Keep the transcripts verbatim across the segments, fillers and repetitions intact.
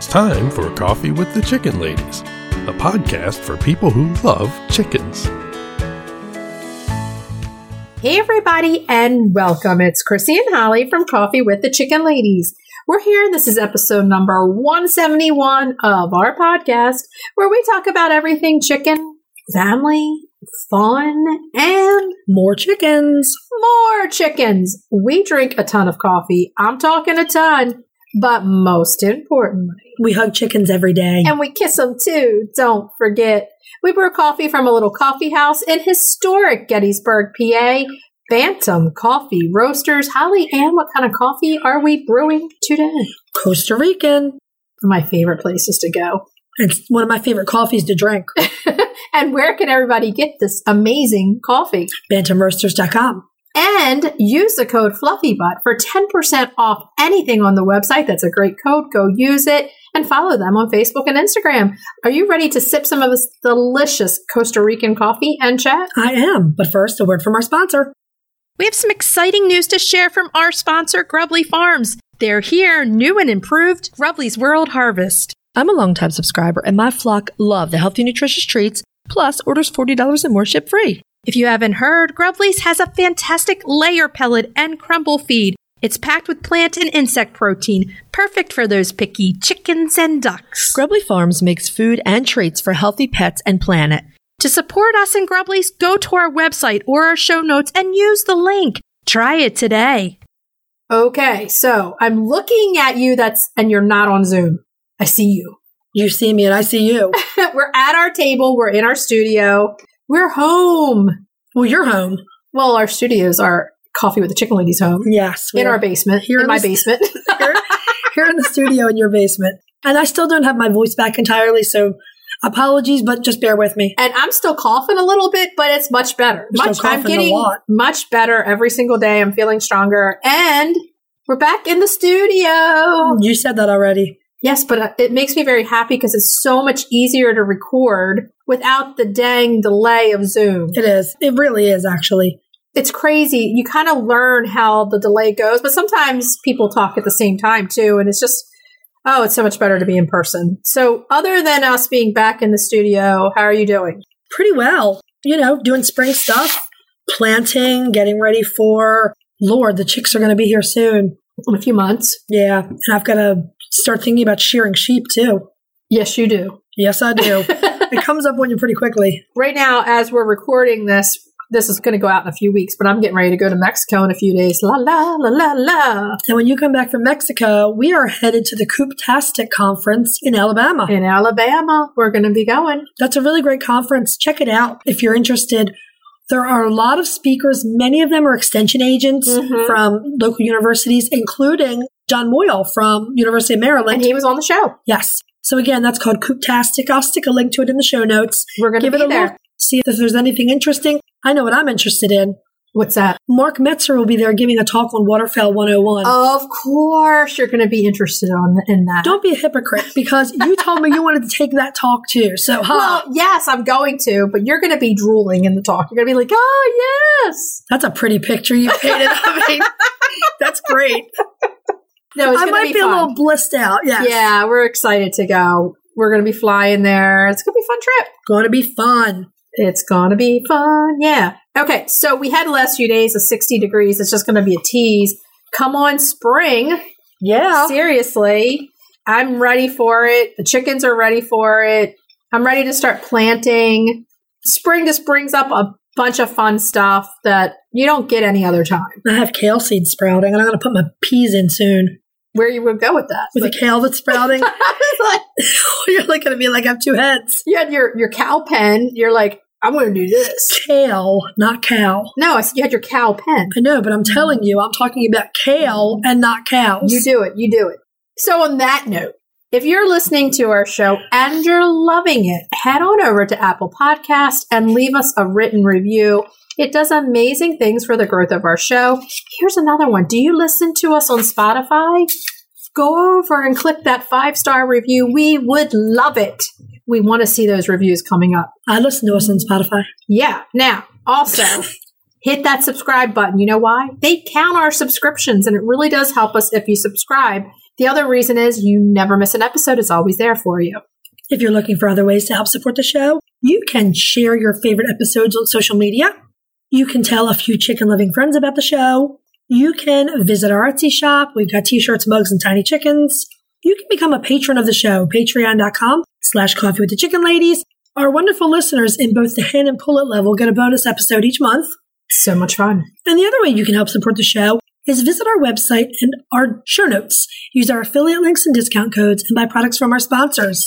time for Coffee with the Chicken Ladies, a podcast for people who love chickens. Hey everybody, and welcome. It's Chrissy and Holly from Coffee with the Chicken Ladies. We're here, and this is episode number one seventy-one of our podcast, where we talk about everything chicken, family, fun, and more chickens. More chickens. We drink a ton of coffee. I'm talking a ton. But most importantly, we hug chickens every day. And we kiss them too. Don't forget. We brew coffee from a little coffee house in historic Gettysburg, P A. Bantam Coffee Roasters. Holly Ann, what kind of coffee are we brewing today? Costa Rican. My favorite places to go. It's one of my favorite coffees to drink. And where can everybody get this amazing coffee? bantam roasters dot com. And use the code FluffyButt for ten percent off anything on the website. That's a great code. Go use it and follow them on Facebook and Instagram. Are you ready to sip some of this delicious Costa Rican coffee and chat? I am. But first, a word from our sponsor. We have some exciting news to share from our sponsor, Grubly Farms. They're here, new and improved, Grubly's World Harvest. I'm a longtime subscriber, and my flock love the healthy, nutritious treats, plus orders forty dollars and more ship free. If you haven't heard, Grubly's has a fantastic layer pellet and crumble feed. It's packed with plant and insect protein, perfect for those picky chickens and ducks. Grubly Farms makes food and treats for healthy pets and planet. To support us in Grubly's, go to our website or our show notes and use the link. Try it today. Okay, so I'm looking at you, that's and you're not on Zoom. I see you. You see me and I see you. We're at our table. We're in our studio. We're home. Well, you're home. Well, our studios are Coffee with the Chicken Ladies home. Yes. In our basement. Here in, in my st- basement. here, here in the studio in your basement. And I still don't have my voice back entirely, so apologies, but just bear with me. And I'm still coughing a little bit, but it's much better. You're much, I'm getting a lot. much better every single day. I'm feeling stronger. And we're back in the studio. You said that already. Yes, but it makes me very happy because it's so much easier to record without the dang delay of Zoom. It is. It really is, actually. It's crazy. You kind of learn how the delay goes, but sometimes people talk at the same time, too. And it's just, oh, it's so much better to be in person. So other than us being back in the studio, how are you doing? Pretty well. You know, doing spring stuff, planting, getting ready for, Lord, the chicks are going to be here soon. In a few months. Yeah. And I've got to start thinking about shearing sheep, too. Yes, you do. Yes, I do. It comes up on you pretty quickly. Right now, as we're recording this, this is going to go out in a few weeks, but I'm getting ready to go to Mexico in a few days. La, la, la, la, la. And when you come back from Mexico, we are headed to the Coop-tastic Conference in Alabama. In Alabama, we're going to be going. That's a really great conference. Check it out if you're interested. There are a lot of speakers. Many of them are extension agents mm-hmm. from local universities, including John Moyle from University of Maryland. And he was on the show. Yes. So again, that's called Coop-tastic. I'll stick a link to it in the show notes. We're going to be it a there. Look. See if there's anything interesting. I know what I'm interested in. What's that? Mark Metzer will be there giving a talk on Waterfowl one oh one. Of course, you're going to be interested on in that. Don't be a hypocrite, because you told me you wanted to take that talk too. So, huh? Well, yes, I'm going to, but you're going to be drooling in the talk. You're going to be like, oh, yes. That's a pretty picture you painted of me. That's great. No, it's I might be, be fun. a little blissed out. Yes. Yeah, we're excited to go. We're going to be flying there. It's going to be a fun trip. Going to be fun. It's going to be fun. Yeah. Okay. So we had the last few days of sixty degrees. It's just going to be a tease. Come on, spring. Yeah. Seriously. I'm ready for it. The chickens are ready for it. I'm ready to start planting. Spring just brings up a bunch of fun stuff that you don't get any other time. I have kale seeds sprouting, and I'm going to put my peas in soon. Where you would go with that? With like, the kale that's sprouting? like, you're like going to be like, I have two heads. You had your, your cow pen. You're like, I'm going to do this. Kale, not cow. No, I said you had your cow pen. I know, but I'm telling you, I'm talking about kale and not cows. You do it. You do it. So on that note, if you're listening to our show and you're loving it, head on over to Apple Podcast and leave us a written review. It does amazing things for the growth of our show. Here's another one. Do you listen to us on Spotify? Go over and click that five-star review. We would love it. We want to see those reviews coming up. I listen to us on Spotify. Yeah. Now, also, hit that subscribe button. You know why? They count our subscriptions, and it really does help us if you subscribe. The other reason is you never miss an episode. It's always there for you. If you're looking for other ways to help support the show, you can share your favorite episodes on social media. You can tell a few chicken-loving friends about the show. You can visit our Etsy shop. We've got t-shirts, mugs, and tiny chickens. You can become a patron of the show, patreon.com slash coffee with the chicken ladies. Our wonderful listeners in both the hen and pullet level get a bonus episode each month. So much fun. And the other way you can help support the show is visit our website and our show notes. Use our affiliate links and discount codes and buy products from our sponsors.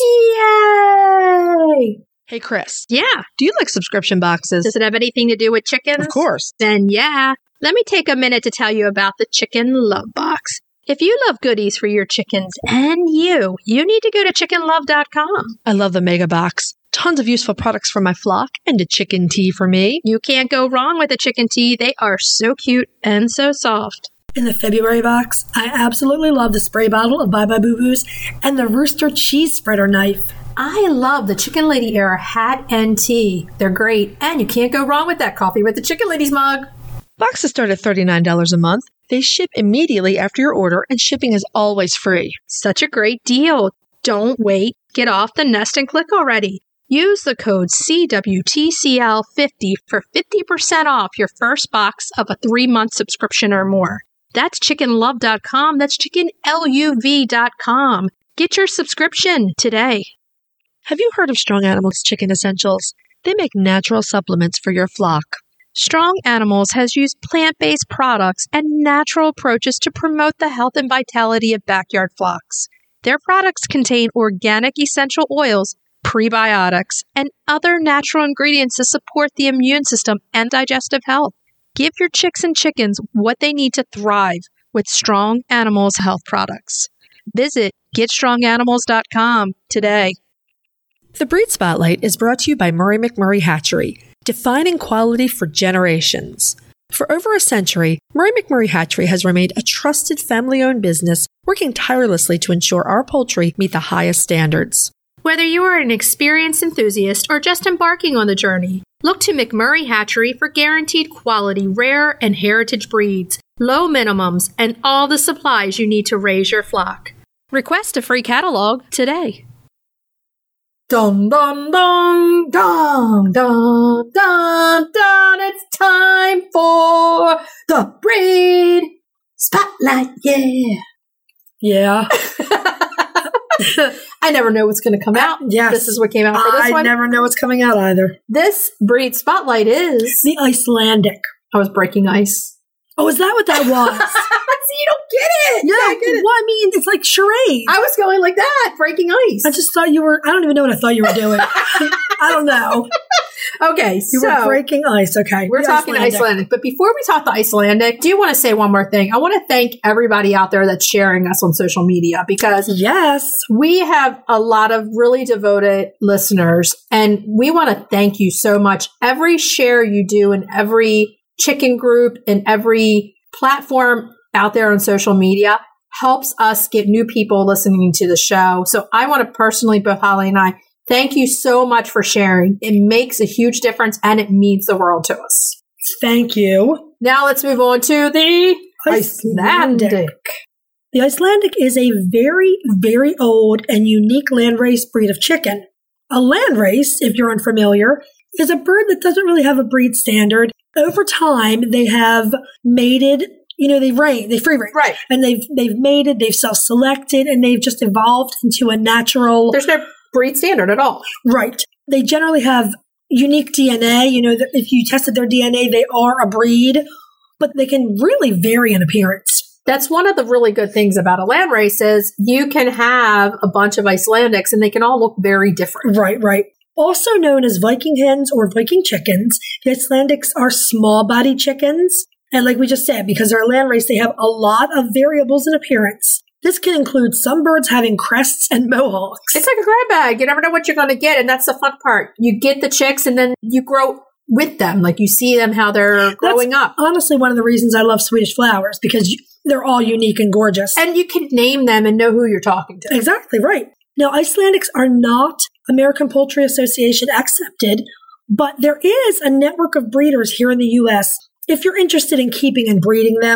Yay! Hey, Chris. Yeah. Do you like subscription boxes? Does it have anything to do with chickens? Of course. Then yeah. Let me take a minute to tell you about the Chicken Love Box. If you love goodies for your chickens and you, you need to go to chicken love dot com. I love the Mega Box. Tons of useful products for my flock and a chicken tea for me. You can't go wrong with a chicken tea. They are so cute and so soft. In the February box, I absolutely love the spray bottle of Bye Bye Boo Boos and the Rooster Cheese Spreader Knife. I love the Chicken Lady Era hat and tea. They're great, and you can't go wrong with that coffee with the Chicken Ladies mug. Boxes start at thirty-nine dollars a month. They ship immediately after your order, and shipping is always free. Such a great deal. Don't wait. Get off the nest and click already. Use the code C W T C L fifty for fifty percent off your first box of a three-month subscription or more. That's chicken love dot com. That's chicken luv dot com. Get your subscription today. Have you heard of Strong Animals Chicken Essentials? They make natural supplements for your flock. Strong Animals has used plant-based products and natural approaches to promote the health and vitality of backyard flocks. Their products contain organic essential oils, prebiotics, and other natural ingredients to support the immune system and digestive health. Give your chicks and chickens what they need to thrive with Strong Animals health products. Visit get strong animals dot com today. The Breed Spotlight is brought to you by Murray McMurray Hatchery, defining quality for generations. For over a century, Murray McMurray Hatchery has remained a trusted family-owned business, working tirelessly to ensure our poultry meet the highest standards. Whether you are an experienced enthusiast or just embarking on the journey, look to McMurray Hatchery for guaranteed quality, rare and heritage breeds, low minimums, and all the supplies you need to raise your flock. Request a free catalog today. Dun, dun, dun, dun, dun, dun, dun. It's time for the Breed Spotlight, yeah. Yeah. I never know what's going to come out. Yes. This is what came out for this I one. I never know what's coming out either. This Breed Spotlight is... The Icelandic. I was breaking ice. Oh, is that what that was? See, you don't get it. Yeah, I get it. well, I mean, it's like charades. I was going like that, breaking ice. I just thought you were, I don't even know what I thought you were doing. I don't know. Okay, You so... were breaking ice, okay. We're The talking Icelandic. Icelandic. But before we talk the Icelandic, I do want to say one more thing. I want to thank everybody out there that's sharing us on social media because Yes. we have a lot of really devoted listeners and we want to thank you so much. Every share you do in every chicken group and every platform out there on social media helps us get new people listening to the show. So I want to personally, both Holly and I, thank you so much for sharing. It makes a huge difference and it means the world to us. Thank you. Now let's move on to the Icelandic. Icelandic. The Icelandic is a very, very old and unique landrace breed of chicken. A landrace, if you're unfamiliar, is a bird that doesn't really have a breed standard. Over time, they have mated, you know, they range, they free range. Right. And they've they've mated, they've self-selected, and they've just evolved into a natural... There's no breed standard at all. Right. They generally have unique D N A. You know, that if you tested their D N A, they are a breed, but they can really vary in appearance. That's one of the really good things about a landrace is you can have a bunch of Icelandics and they can all look very different. Right, right. Also known as Viking hens or Viking chickens, the Icelandics are small-bodied chickens. And like we just said, because they're a landrace, they have a lot of variables in appearance. This can include some birds having crests and mohawks. It's like a grab bag. You never know what you're going to get. And that's the fun part. You get the chicks and then you grow with them. Like you see them, how they're growing That's up. honestly one of the reasons I love Swedish flowers, because you, they're all unique and gorgeous. And you can name them and know who you're talking to. Exactly right. Now, Icelandics are not American Poultry Association accepted, but there is a network of breeders here in the U S. If you're interested in keeping and breeding them,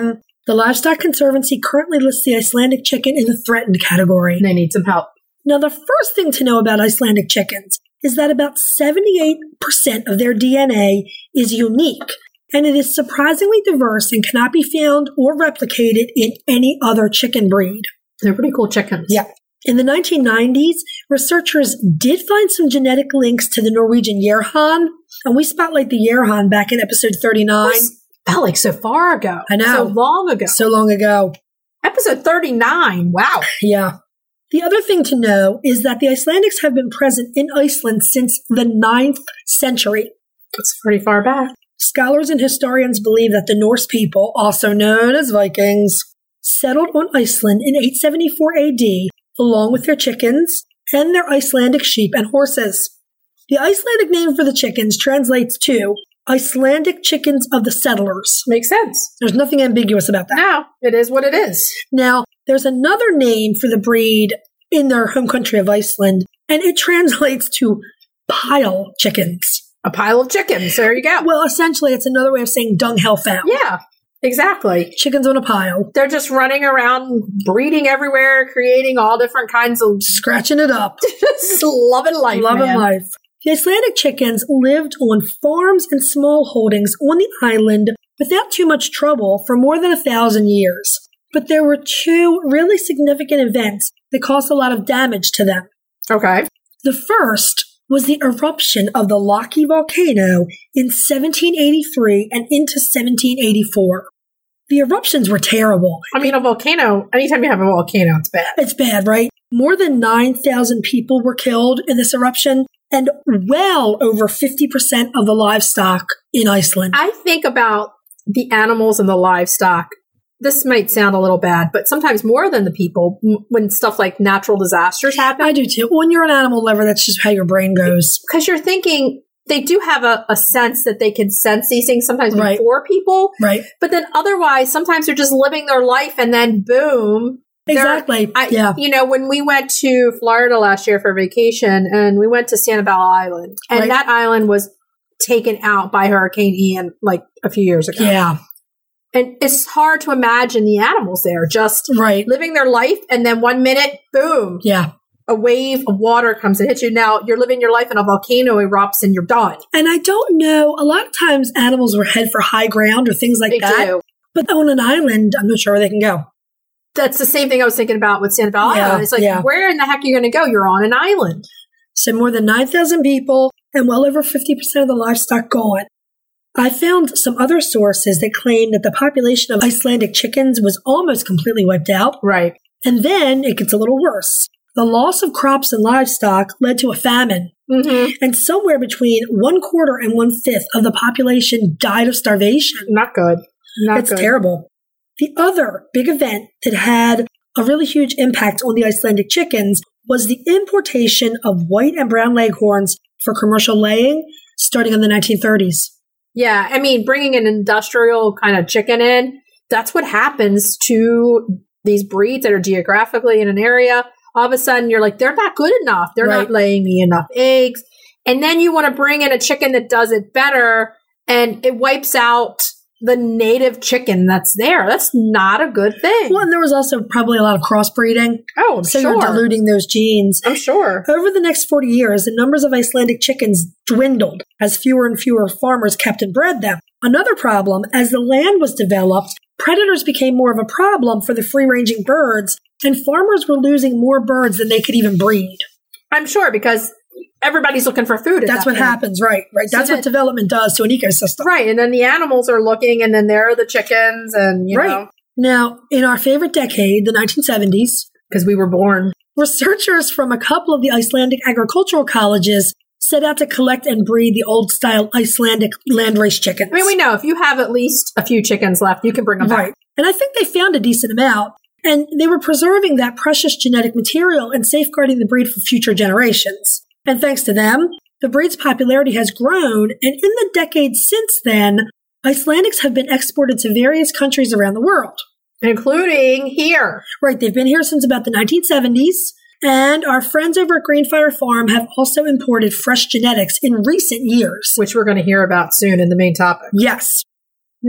The Livestock Conservancy currently lists the Icelandic chicken in the threatened category. They need some help. Now, the first thing to know about Icelandic chickens is that about seventy-eight percent of their D N A is unique, and it is surprisingly diverse and cannot be found or replicated in any other chicken breed. They're pretty cool chickens. Yeah. In the nineteen nineties, researchers did find some genetic links to the Norwegian Yerhan, and we spotlight the Yerhan back in episode thirty-nine. Felt like so far ago. I know. So long ago. So long ago. Episode thirty-nine. Wow. Yeah. The other thing to know is that the Icelandics have been present in Iceland since the ninth century. That's pretty far back. Scholars and historians believe that the Norse people, also known as Vikings, settled on Iceland in eight seventy-four A D, along with their chickens and their Icelandic sheep and horses. The Icelandic name for the chickens translates to Icelandic chickens of the settlers. Makes sense. There's nothing ambiguous about that. No, it is what it is. Now, there's another name for the breed in their home country of Iceland, and it translates to pile chickens. A pile of chickens. There you go. Well, essentially, it's another way of saying dung hell found. Yeah, exactly. Chickens on a pile. They're just running around, breeding everywhere, creating all different kinds of... Scratching it up. Just loving life, Loving man. life. The Icelandic chickens lived on farms and small holdings on the island without too much trouble for more than a thousand years. But there were two really significant events that caused a lot of damage to them. Okay. The first was the eruption of the Laki volcano in seventeen eighty-three and into seventeen eighty-four. The eruptions were terrible. I mean, a volcano, anytime you have a volcano, it's bad. It's bad, right? More than nine thousand people were killed in this eruption, and well over fifty percent of the livestock in Iceland. I think about the animals and the livestock. This might sound a little bad, but sometimes more than the people m- when stuff like natural disasters happen. I do too. When you're an animal lover, that's just how your brain goes. Because you're thinking they do have a, a sense that they can sense these things sometimes Right. before people. Right. But then otherwise, sometimes they're just living their life and then boom. they're- Exactly. I, yeah. You know, when we went to Florida last year for vacation and we went to Sanibel Island, and Right. that island was taken out by Hurricane Ian like a few years ago. Yeah. And it's hard to imagine the animals there just Right. living their life, and then one minute, boom, Yeah. a wave of water comes and hits you. Now you're living your life and a volcano erupts and you're done. And I don't know, a lot of times animals will head for high ground or things like They that. do. But on an island, I'm not sure where they can go. That's the same thing I was thinking about with Sanibel Yeah, Island. It's like, yeah. where in the heck are you going to go? You're on an island. So more than nine thousand people and well over fifty percent of the livestock gone. I found some other sources that claim that the population of Icelandic chickens was almost completely wiped out. Right. And then it gets a little worse. The loss of crops and livestock led to a famine. Mm-hmm. And somewhere between one quarter and one fifth of the population died of starvation. Not good. Not It's good. terrible. The other big event that had a really huge impact on the Icelandic chickens was the importation of white and brown leghorns for commercial laying starting in the nineteen thirties. Yeah. I mean, bringing an industrial kind of chicken in, that's what happens to these breeds that are geographically in an area. All of a sudden, you're like, they're not good enough. They're Right. not laying me enough eggs. And then you want to bring in a chicken that does it better, and it wipes out the native chicken that's there. That's not a good thing. Well, and there was also probably a lot of crossbreeding. Oh, I'm So sure. you're diluting those genes. I'm sure. Over the next forty years, the numbers of Icelandic chickens dwindled as fewer and fewer farmers kept and bred them. Another problem, as the land was developed, predators became more of a problem for the free-ranging birds, and farmers were losing more birds than they could even breed. I'm sure, because everybody's looking for food. At That's that what point. happens, right? Right. So That's that- what development does to an ecosystem. Right. And then the animals are looking, and then there are the chickens, and, you Right. know, Now, in our favorite decade, the nineteen seventies, because we were born. researchers from a couple of the Icelandic agricultural colleges set out to collect and breed the old-style Icelandic landrace chickens. I mean, we know if you have at least a few chickens left, you can bring them Right. back. And I think they found a decent amount. And they were preserving that precious genetic material and safeguarding the breed for future generations. And thanks to them, the breed's popularity has grown. And in the decades since then, Icelandics have been exported to various countries around the world. Including here. Right, they've been here since about the nineteen seventies. And our friends over at Greenfire Farm have also imported fresh genetics in recent years. Which we're going to hear about soon in the main topic. Yes. Now,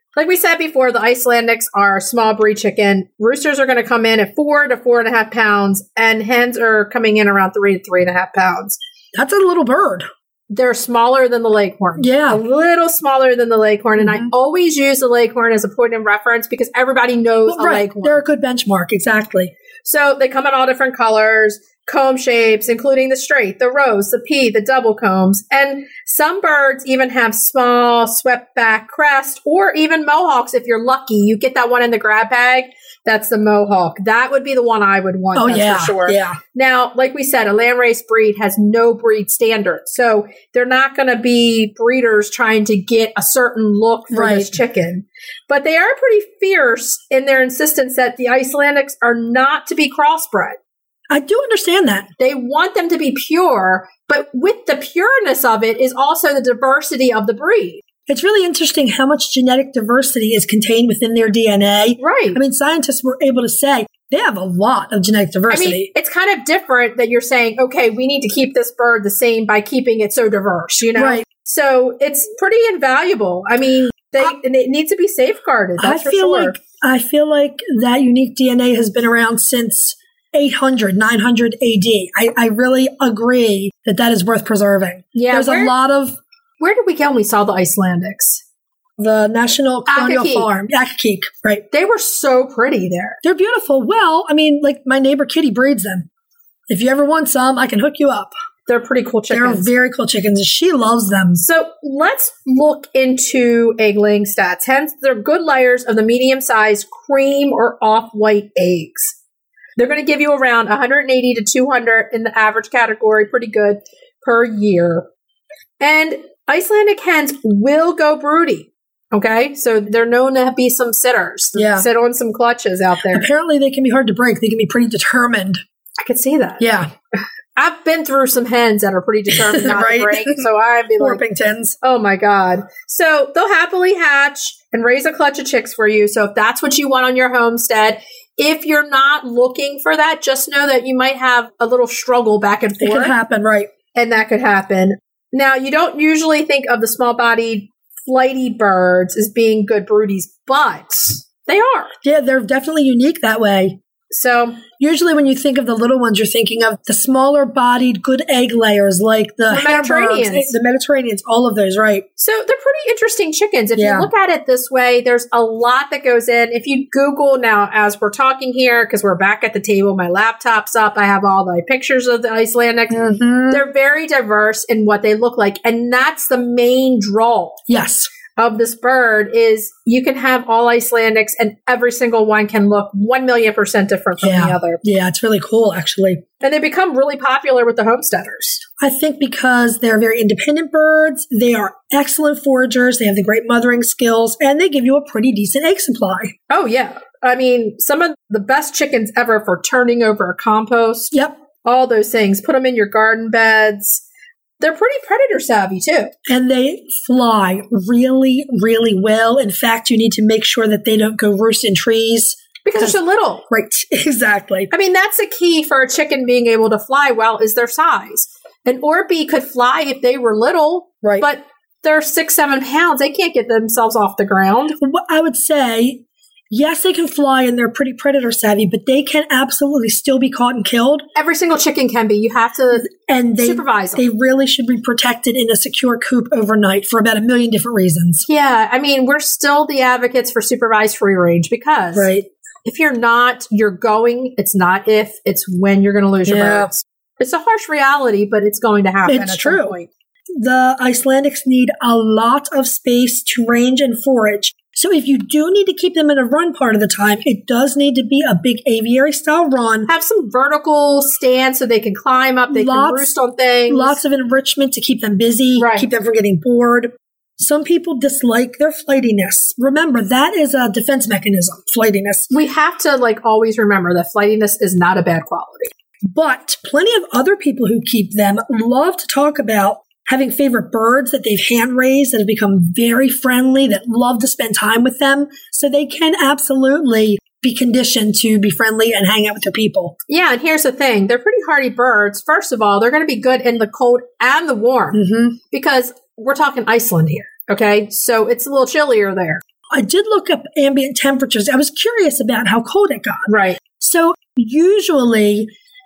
Like we said before, the Icelandics are a small breed chicken. Roosters are going to come in at four to four and a half pounds, and hens are coming in around three to three and a half pounds. That's a little bird. They're smaller than the Leghorn. Yeah. A little smaller than the Leghorn. Mm-hmm. And I always use the Leghorn as a point of reference because everybody knows well, a right. Leghorn. They're a good benchmark. Exactly. So they come in all different colors, comb shapes, including the straight, the rose, the pea, the double combs. And some birds even have small swept back crest or even mohawks if you're lucky. You get that one in the grab bag. That's the mohawk. That would be the one I would want. Oh, that's yeah. for sure. Yeah. Now, like we said, a landrace breed has no breed standard. So they're not going to be breeders trying to get a certain look for right. this chicken. But they are pretty fierce in their insistence that the Icelandics are not to be crossbred. I do understand that. They want them to be pure, but with the pureness of it is also the diversity of the breed. It's really interesting how much genetic diversity is contained within their D N A. Right. I mean, scientists were able to say they have a lot of genetic diversity. I mean, it's kind of different that you're saying, okay, we need to keep this bird the same by keeping it so diverse, you know? Right. So it's pretty invaluable. I mean, they, I, and it needs to be safeguarded. That's I for feel sure. like I feel like that unique D N A has been around since eight hundred, nine hundred A D. I, I really agree that that is worth preserving. Yeah, There's where, a lot of... Where did we go when we saw the Icelandics? The National Colonial Akakik. Farm. Akakik, right. They were so pretty there. They're beautiful. Well, I mean, like my neighbor Kitty breeds them. If you ever want some, I can hook you up. They're pretty cool chickens. They're very cool chickens. She loves them. So let's look into egg laying stats. Hence, they're good layers of the medium-sized cream or off-white eggs. They're going to give you around one eighty to two hundred in the average category, pretty good, per year. And Icelandic hens will go broody. Okay, so they're known to be some sitters. Yeah. Sit on some clutches out there. Apparently, they can be hard to break. They can be pretty determined. I could see that. Yeah. I've been through some hens that are pretty determined not right? to break, so I'd be like, Orpingtons. oh my God. So they'll happily hatch and raise a clutch of chicks for you. So if that's what you want on your homestead, if you're not looking for that, just know that you might have a little struggle back and It forth. could happen, right. And that could happen. Now, you don't usually think of the small-bodied flighty birds as being good broodies, but they are. Yeah, they're definitely unique that way. So usually when you think of the little ones, you're thinking of the smaller bodied, good egg layers like the, The Mediterraneans. the Mediterraneans, all of those, right? So they're pretty interesting chickens. If Yeah. you look at it this way, there's a lot that goes in. If you Google now, as we're talking here, because we're back at the table, my laptop's up, I have all the pictures of the Icelandics. Mm-hmm. They're very diverse in what they look like. And that's the main draw Yes. of this bird is you can have all Icelandics and every single one can look one million percent different from Yeah. the other. Yeah, it's really cool, actually. And they become really popular with the homesteaders. I think because they're very independent birds, they are excellent foragers, they have the great mothering skills, and they give you a pretty decent egg supply. Oh, yeah. I mean, some of the best chickens ever for turning over a compost. Yep. All those things. Put them in your garden beds. They're pretty predator savvy, too. And they fly really, really well. In fact, you need to make sure that they don't go roost in trees. Because they're so little. Right, exactly. I mean, that's the key for a chicken being able to fly well is their size. An Orpy could fly if they were little, Right. but they're six, seven pounds. They can't get themselves off the ground. What I would say, yes, they can fly and they're pretty predator savvy, but they can absolutely still be caught and killed. Every single chicken can be. You have to And they, supervise them. they really should be protected in a secure coop overnight for about a million different reasons. Yeah, I mean, we're still the advocates for supervised free range because Right. if you're not, you're going. It's not if, it's when you're going to lose your Yeah. birds. It's a harsh reality, but it's going to happen It's at true. some point. The Icelandics need a lot of space to range and forage. So if you do need to keep them in a run part of the time, it does need to be a big aviary style run. Have some vertical stands so they can climb up, they Lots- can roost on things. Lots of enrichment to keep them busy, Right. keep them from getting bored. Some people dislike their flightiness. Remember, that is a defense mechanism, flightiness. We have to like always remember that flightiness is not a bad quality. But plenty of other people who keep them love to talk about having favorite birds that they've hand raised that have become very friendly, that love to spend time with them. So they can absolutely be conditioned to be friendly and hang out with their people. Yeah, and here's the thing. They're pretty hardy birds. First of all, they're going to be good in the cold and the warm Mm-hmm. because we're talking Iceland here. Okay. So it's a little chillier there. I did look up ambient temperatures. I was curious about how cold it got. Right. So usually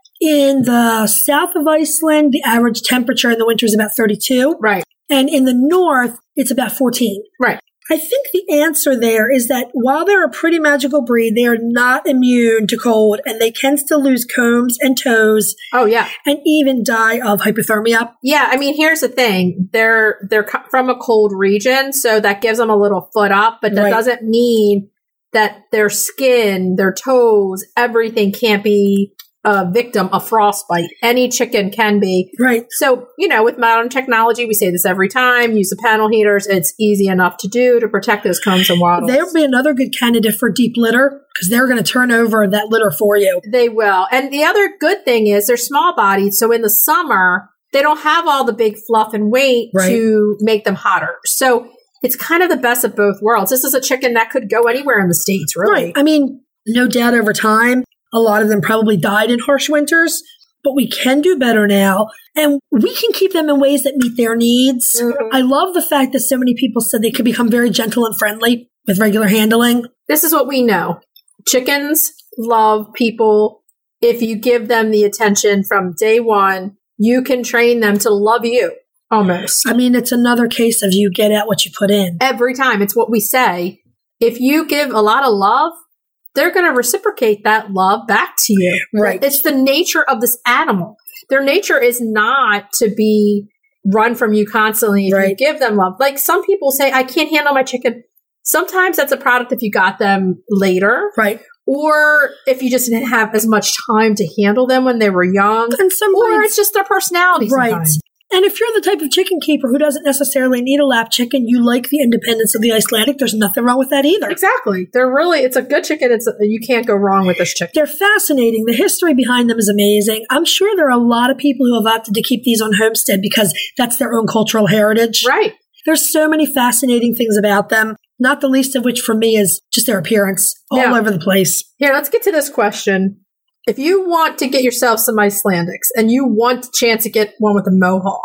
in the south of Iceland, the average temperature in the winter is about thirty-two. Right. And in the north, it's about fourteen. Right. I think the answer there is that while they're a pretty magical breed, they are not immune to cold, and they can still lose combs and toes. Oh, yeah. And even die of hypothermia. Yeah, I mean, here's the thing. They're they're co- from a cold region, so that gives them a little foot up, but that Right. doesn't mean that their skin, their toes, everything can't be a victim of frostbite. Any chicken can be. Right. So, you know, with modern technology, we say this every time, use the panel heaters. It's easy enough to do to protect those combs and wattles. There would be another good candidate for deep litter because they're going to turn over that litter for you. They will. And the other good thing is they're small bodied. So in the summer, they don't have all the big fluff and weight Right. to make them hotter. So it's kind of the best of both worlds. This is a chicken that could go anywhere in the States, really. Right. I mean, no doubt over time, a lot of them probably died in harsh winters, but we can do better now. And we can keep them in ways that meet their needs. Mhm. I love the fact that so many people said they could become very gentle and friendly with regular handling. This is what we know. Chickens love people. If you give them the attention from day one, you can train them to love you almost. I mean, it's another case of you get out what you put in. Every time. It's what we say. If you give a lot of love, they're going to reciprocate that love back to you. Right. It's the nature of this animal. Their nature is not to be run from you constantly if Right. you give them love. Like some people say, I can't handle my chicken. Sometimes that's a product if you got them later, Right. or if you just didn't have as much time to handle them when they were young, And some or breeds- it's just their personality Right. sometimes. And if you're the type of chicken keeper who doesn't necessarily need a lap chicken, you like the independence of the Icelandic, there's nothing wrong with that either. Exactly. They're really, it's a good chicken. It's a, you can't go wrong with this chicken. They're fascinating. The history behind them is amazing. I'm sure there are a lot of people who have opted to keep these on homestead because that's their own cultural heritage. Right. There's so many fascinating things about them, not the least of which for me is just their appearance all Yeah. over the place. Here, let's get to this question. If you want to get yourself some Icelandics and you want a chance to get one with a mohawk,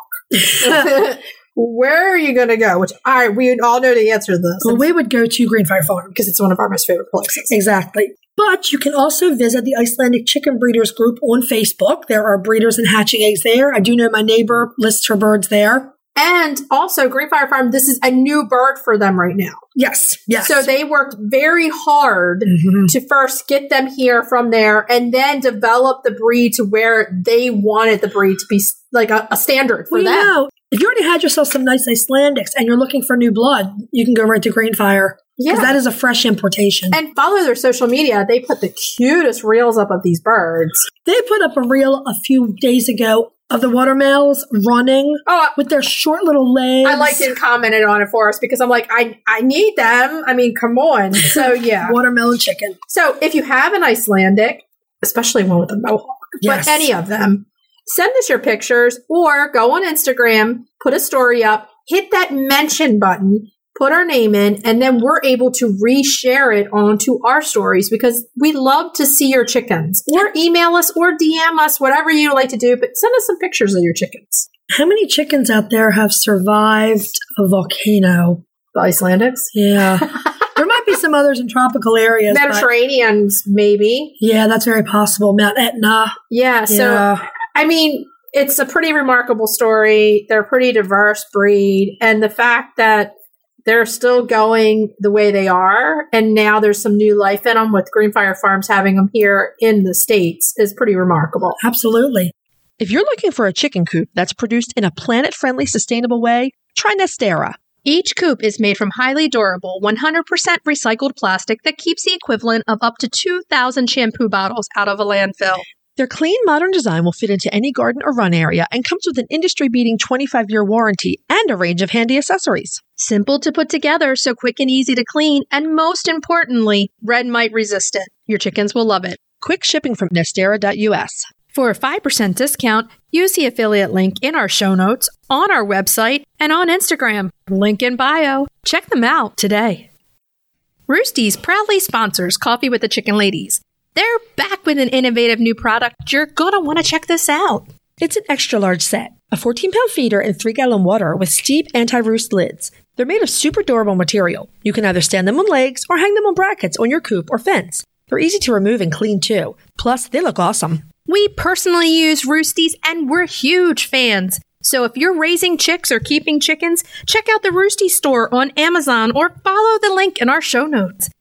where are you going to go? Which I we all know the answer to this Well, we would go to Greenfire Farm. because it's one of our most favorite places. Exactly. But you can also visit the Icelandic Chicken Breeders group on Facebook. There are breeders and hatching eggs there. I do know my neighbor lists her birds there. And also, Greenfire Farm, this is a new bird for them right now. Yes, yes. So they worked very hard Mhm. to first get them here from there and then develop the breed to where they wanted the breed to be like a, a standard for Well, you them. know, if you already had yourself some nice Icelandics and you're looking for new blood, you can go right to Greenfire. Yeah. Because that is a fresh importation. And follow their social media. They put the cutest reels up of these birds. They put up a reel a few days ago of the watermills running Oh, with their short little legs. I liked it and commented on it for us because I'm like, I, I need them. I mean, come on. So, yeah. Watermelon chicken. So, if you have an Icelandic, especially one with a mohawk, Yes. but any of them, send us your pictures or go on Instagram, put a story up, hit that mention button, put our name in, and then we're able to reshare it onto our stories because we love to see your chickens. Or email us or D M us, whatever you like to do, but send us some pictures of your chickens. How many chickens out there have survived a volcano? The Icelandics? Yeah. There might be some others in tropical areas. but- Mediterraneans, maybe. yeah, that's very possible. Mount Etna. Yeah, so Yeah. I mean, it's a pretty remarkable story. They're a pretty diverse breed. And the fact that they're still going the way they are, and now there's some new life in them with Greenfire Farms having them here in the States is pretty remarkable. Absolutely. If you're looking for a chicken coop that's produced in a planet-friendly, sustainable way, try Nestera. Each coop is made from highly durable, one hundred percent recycled plastic that keeps the equivalent of up to two thousand shampoo bottles out of a landfill. Their clean, modern design will fit into any garden or run area and comes with an industry-beating twenty-five year warranty and a range of handy accessories. Simple to put together, so quick and easy to clean, and most importantly, red mite resistant. Your chickens will love it. Quick shipping from Nestera dot U S. For a five percent discount, use the affiliate link in our show notes, on our website, and on Instagram. Link in bio. Check them out today. Roosties proudly sponsors Coffee with the Chicken Ladies. They're back with an innovative new product. You're going to want to check this out. It's an extra large set, a fourteen pound feeder and three gallon water with steep anti-roost lids. They're made of super durable material. You can either stand them on legs or hang them on brackets on your coop or fence. They're easy to remove and clean too. Plus, they look awesome. We personally use Roosties and we're huge fans. So if you're raising chicks or keeping chickens, check out the Roosty store on Amazon or follow the link in our show notes.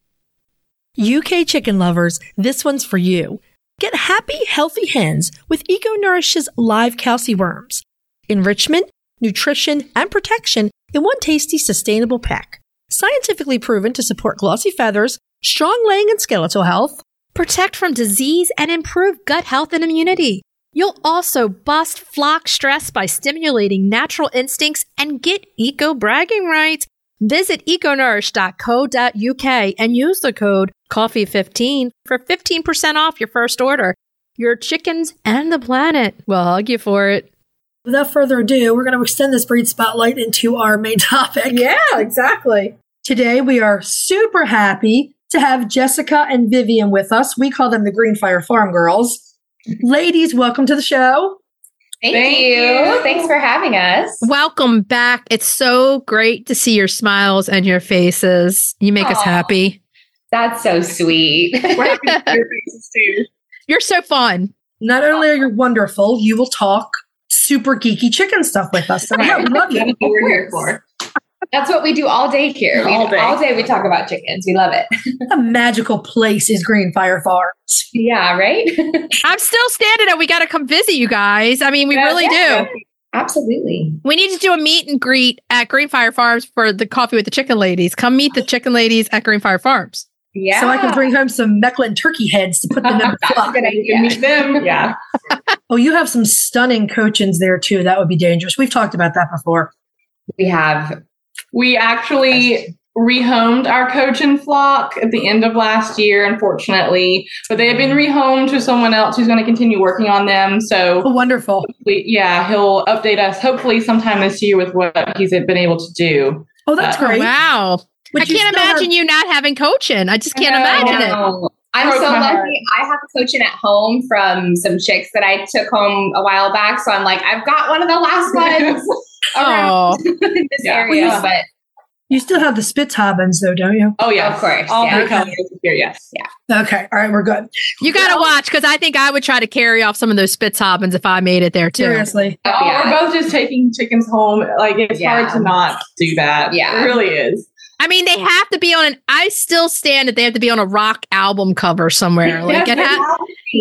U K chicken lovers, this one's for you. Get happy, healthy hens with EcoNourish's live calci worms. Enrichment, nutrition, and protection in one tasty, sustainable pack. Scientifically proven to support glossy feathers, strong laying and skeletal health, protect from disease, and improve gut health and immunity. You'll also bust flock stress by stimulating natural instincts and get eco-bragging rights. Visit econourish dot co dot U K and use the code coffee fifteen for fifteen percent off your first order. Your chickens and the planet will hug you for it. Without further ado, we're going to extend this breed spotlight into our main topic. Yeah, exactly. Today, we are super happy to have Jessica and Vivian with us. We call them the Greenfire Farm Girls. Ladies, welcome to the show. Thank, Thank you. you. Thanks for having us. Welcome back. It's so great to see your smiles and your faces. You make Aww. us happy. That's so sweet. We're happy to see your faces too. You're so fun. Not only are you wonderful, you will talk super geeky chicken stuff with us. So yeah, we love you. That's what we're here for. That's what we do all day here. We, all, day. all day we talk about chickens. We love it. A magical place is Greenfire Farms. Yeah, right? I'm still standing up. We got to come visit you guys. I mean, we yeah, really yeah. do. Absolutely. We need to do a meet and greet at Greenfire Farms for the Coffee with the Chicken Ladies. Come meet the chicken ladies at Greenfire Farms. Yeah. So I can bring home some Mechlin turkey heads to put them in the flock. Good idea. You can meet them. Yeah. Oh, you have some stunning cochins there too. That would be dangerous. We've talked about that before. We have. We actually rehomed our cochin flock at the end of last year, unfortunately, but they have been rehomed to someone else who's going to continue working on them. So oh, wonderful. We, yeah, he'll update us hopefully sometime this year with what he's been able to do. Oh, that's uh, great. Wow. But I can't imagine have... you not having cochin. I just can't uh, imagine it. I'm so lucky. I have a cochin at home from some chicks that I took home a while back. So I'm like, I've got one of the last ones around in this yeah. area. Well, but you still have the Spitzhabens though, don't you? Oh yeah, of course. All yeah. the colors here, yes. Yeah. Okay. All right, we're good. You got to well, watch because I think I would try to carry off some of those Spitzhabens if I made it there too. Seriously. Oh, yeah. We're both just taking chickens home. Like it's yeah. hard to not do that. Yeah, it really is. I mean, they have to be on an, I still stand that they have to be on a rock album cover somewhere. Like yes, it ha-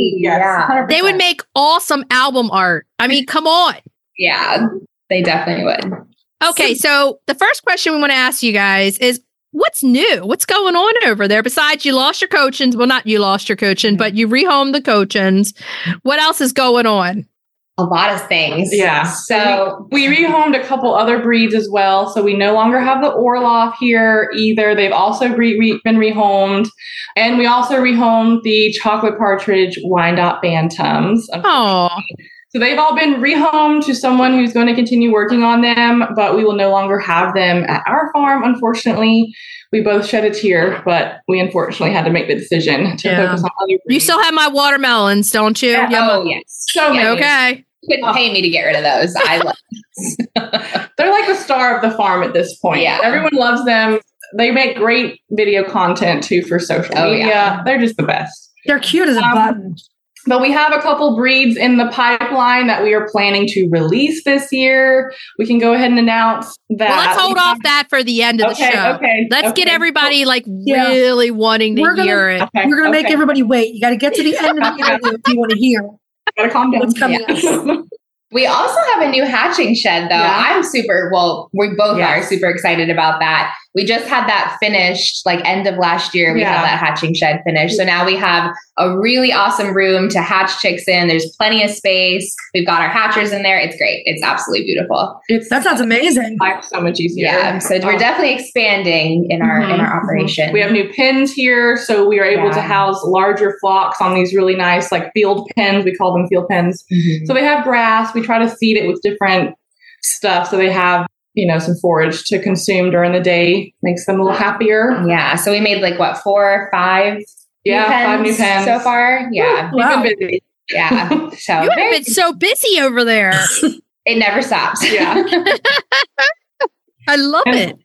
yeah. They would make awesome album art. I mean, come on. Yeah, they definitely would. Okay, so the first question we want to ask you guys is, what's new? What's going on over there? Besides you lost your cochins. Well, not you lost your cochin, but you rehomed the cochins. What else is going on? A lot of things. Yeah. So we, we rehomed a couple other breeds as well. So we no longer have the Orloff here either. They've also re- re- been rehomed. And we also rehomed the Chocolate Partridge Wyandotte Bantams. Oh. So they've all been rehomed to someone who's going to continue working on them, but we will no longer have them at our farm, unfortunately. We both shed a tear, but we unfortunately had to make the decision to yeah. focus on other breeds. You still have my watermelons, don't you? Yeah. Yeah, oh, my- yes. So yeah, okay. You couldn't pay me to get rid of those. I love them. They're like the star of the farm at this point. Yeah. Everyone loves them. They make great video content, too, for social oh, media. Yeah. They're just the best. They're cute as a um, button. But we have a couple breeds in the pipeline that we are planning to release this year. We can go ahead and announce that. Well, let's hold off that for the end of okay, the show. Okay, let's okay. get everybody like yeah. really wanting to gonna, hear it. Okay, we're going to okay. make everybody wait. You got to get to the end of the interview if you want to hear. Got to calm down. What's coming yeah. We also have a new hatching shed, though. Yeah. I'm super, well, we both yes. are super excited about that. We just had that finished, like end of last year. We yeah. had that hatching shed finished. So now we have a really awesome room to hatch chicks in. There's plenty of space. We've got our hatchers in there. It's great. It's absolutely beautiful. It's, that sounds amazing. Life's so much easier. Yeah. So we're definitely expanding in our mm-hmm. in our operation. We have new pens here, so we are able yeah. to house larger flocks on these really nice, like field pens. We call them field pens. Mm-hmm. So they have grass. We try to seed it with different stuff, so they have, you know, some forage to consume during the day. Makes them a little happier. Yeah. So we made like what four, five. Yeah, new pens five new pens so far. Yeah, Ooh, wow. We've been busy. Yeah, so you have been so busy over there. It never stops. Yeah, I love and, it.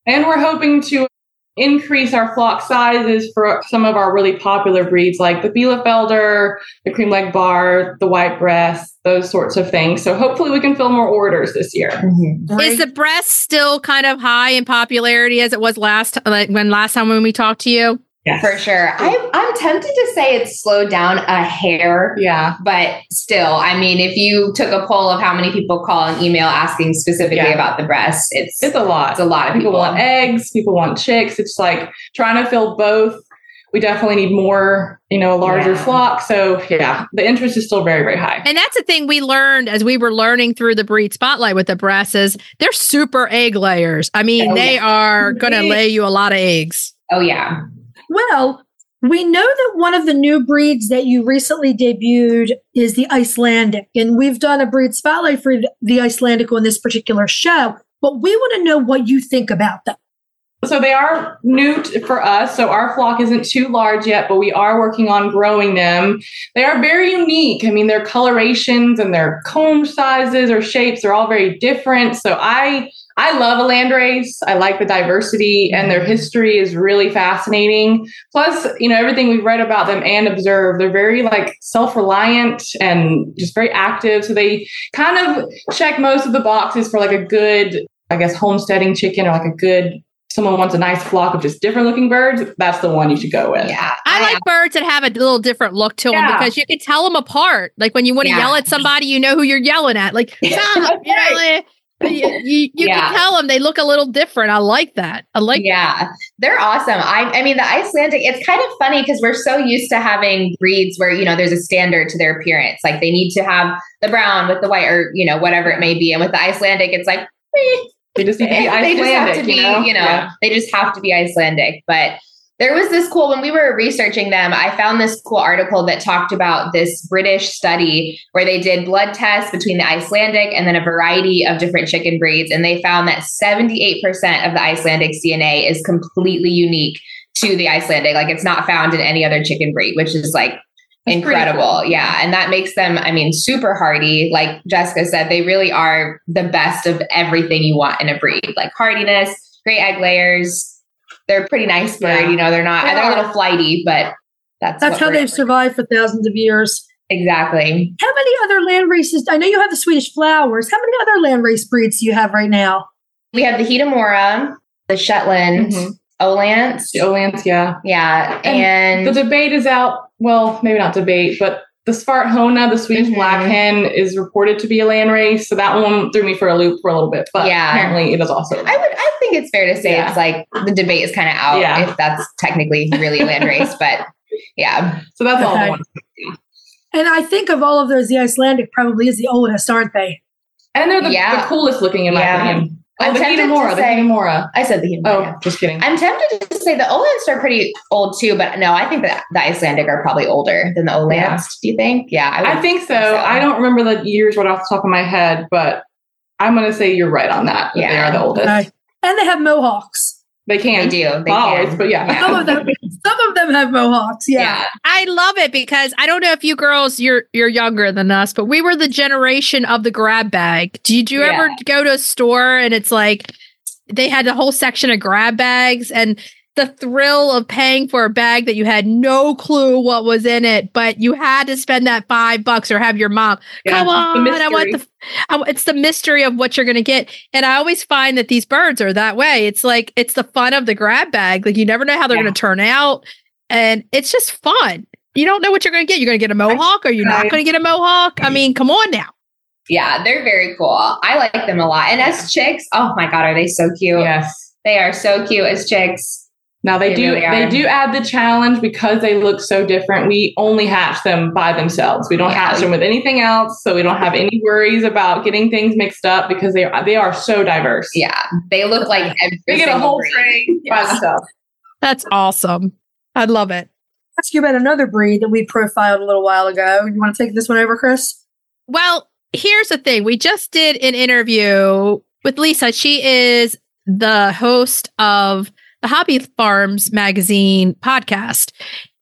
And we're hoping to increase our flock sizes for some of our really popular breeds like the Bielefelder, the cream leg bar, the white breast, those sorts of things. So hopefully we can fill more orders this year. Mm-hmm. Is the breast still kind of high in popularity as it was last like when last time when we talked to you? Yes. For sure. I, I'm tempted to say it's slowed down a hair. Yeah. But still, I mean, if you took a poll of how many people call an email asking specifically yeah. about the breast, it's it's a lot. It's a lot of people. People want eggs. People want chicks. It's like trying to fill both. We definitely need more, you know, a larger yeah. flock. So yeah, the interest is still very, very high. And that's the thing we learned as we were learning through the Breed Spotlight with the breasts is they're super egg layers. I mean, oh, they yeah. are going to lay you a lot of eggs. Oh, yeah. Well, we know that one of the new breeds that you recently debuted is the Icelandic, and we've done a breed spotlight for the Icelandic on this particular show, but we want to know what you think about them. So they are new t- for us. So our flock isn't too large yet, but we are working on growing them. They are very unique. I mean, their colorations and their comb sizes or shapes are all very different. So I I love a landrace. I like the diversity, and their history is really fascinating. Plus, you know, everything we've read about them and observed, they're very like self-reliant and just very active. So they kind of check most of the boxes for like a good, I guess, homesteading chicken or like a good, someone wants a nice flock of just different looking birds. That's the one you should go with. Yeah. I like birds that have a little different look to them yeah. because you can tell them apart. Like when you want to yeah. yell at somebody, you know who you're yelling at. Like, stop, you know, like, You, you, you yeah. can tell them they look a little different. I like that. I like Yeah, that. They're awesome. I, I mean, the Icelandic, it's kind of funny because we're so used to having breeds where, you know, there's a standard to their appearance. Like they need to have the brown with the white or, you know, whatever it may be. And with the Icelandic, it's like, eh, they just need to be Icelandic. They just have to be, you know, you know yeah. they just have to be Icelandic. But there was this cool, when we were researching them, I found this cool article that talked about this British study where they did blood tests between the Icelandic and then a variety of different chicken breeds. And they found that seventy-eight percent of the Icelandic's D N A is completely unique to the Icelandic. Like it's not found in any other chicken breed, which is like That's incredible. Cool. Yeah. And that makes them, I mean, super hardy. Like Jessica said, they really are the best of everything you want in a breed, like hardiness, great egg layers. They're a pretty nice bird, yeah. you know, they're not, they they're a little flighty, but that's That's how they've survived for thousands of years. Exactly. How many other land races? I know you have the Swedish flowers. How many other land race breeds do you have right now? We have the Hedemora, the Shetland, mm-hmm. Olance. The Olance, yeah. Yeah. And, and the debate is out. Well, maybe not debate, but the Svarthona, the Swedish mm-hmm. black hen, is reported to be a land race. So that one threw me for a loop for a little bit. But yeah. apparently it is also. I would. I think it's fair to say yeah. it's like the debate is kind of out yeah. if that's technically really a land race. But yeah. So that's all okay. I want to say. And I think of all of those, the Icelandic probably is the oldest, aren't they? And they're the, yeah. the coolest looking in my yeah. opinion. Oh, I'm the Hedemora, the Hedemora. I said the Hedemora. Oh, just kidding. I'm tempted to say the Olance are pretty old too, but no, I think that the Icelandic are probably older than the Olance. Yeah. Do you think? Yeah, I, I think so. think so. I don't remember the years right off the top of my head, but I'm going to say you're right on that. that yeah. They are the oldest. Okay. And they have mohawks. They can. They do. They always, can. But yeah. yeah. Some of them some of them have mohawks. Yeah. yeah. I love it because I don't know if you girls, you're you're younger than us, but we were the generation of the grab bag. Did you yeah. ever go to a store and it's like they had a whole section of grab bags and the thrill of paying for a bag that you had no clue what was in it, but you had to spend that five bucks or have your mom, yeah, come on, I want the, I, it's the mystery of what you're going to get. And I always find that these birds are that way. It's like, it's the fun of the grab bag. Like you never know how they're yeah. going to turn out. And it's just fun. You don't know what you're going to get. You're going to get a mohawk or you're not going to get a mohawk. I mean, come on now. Yeah, they're very cool. I like them a lot. And as chicks, oh my God, are they so cute? Yes. They are so cute as chicks. Now they, they do really they do add the challenge because they look so different. We only hatch them by themselves. We don't yeah. hatch them with anything else, so we don't have any worries about getting things mixed up because they are they are so diverse. Yeah, they look like every they get a whole breed. tray yeah. by themselves. That's awesome. I love it. Ask you about another breed that we profiled a little while ago. You want to take this one over, Chris? Well, here's the thing. We just did an interview with Lisa. She is the host of the Hobby Farms magazine podcast.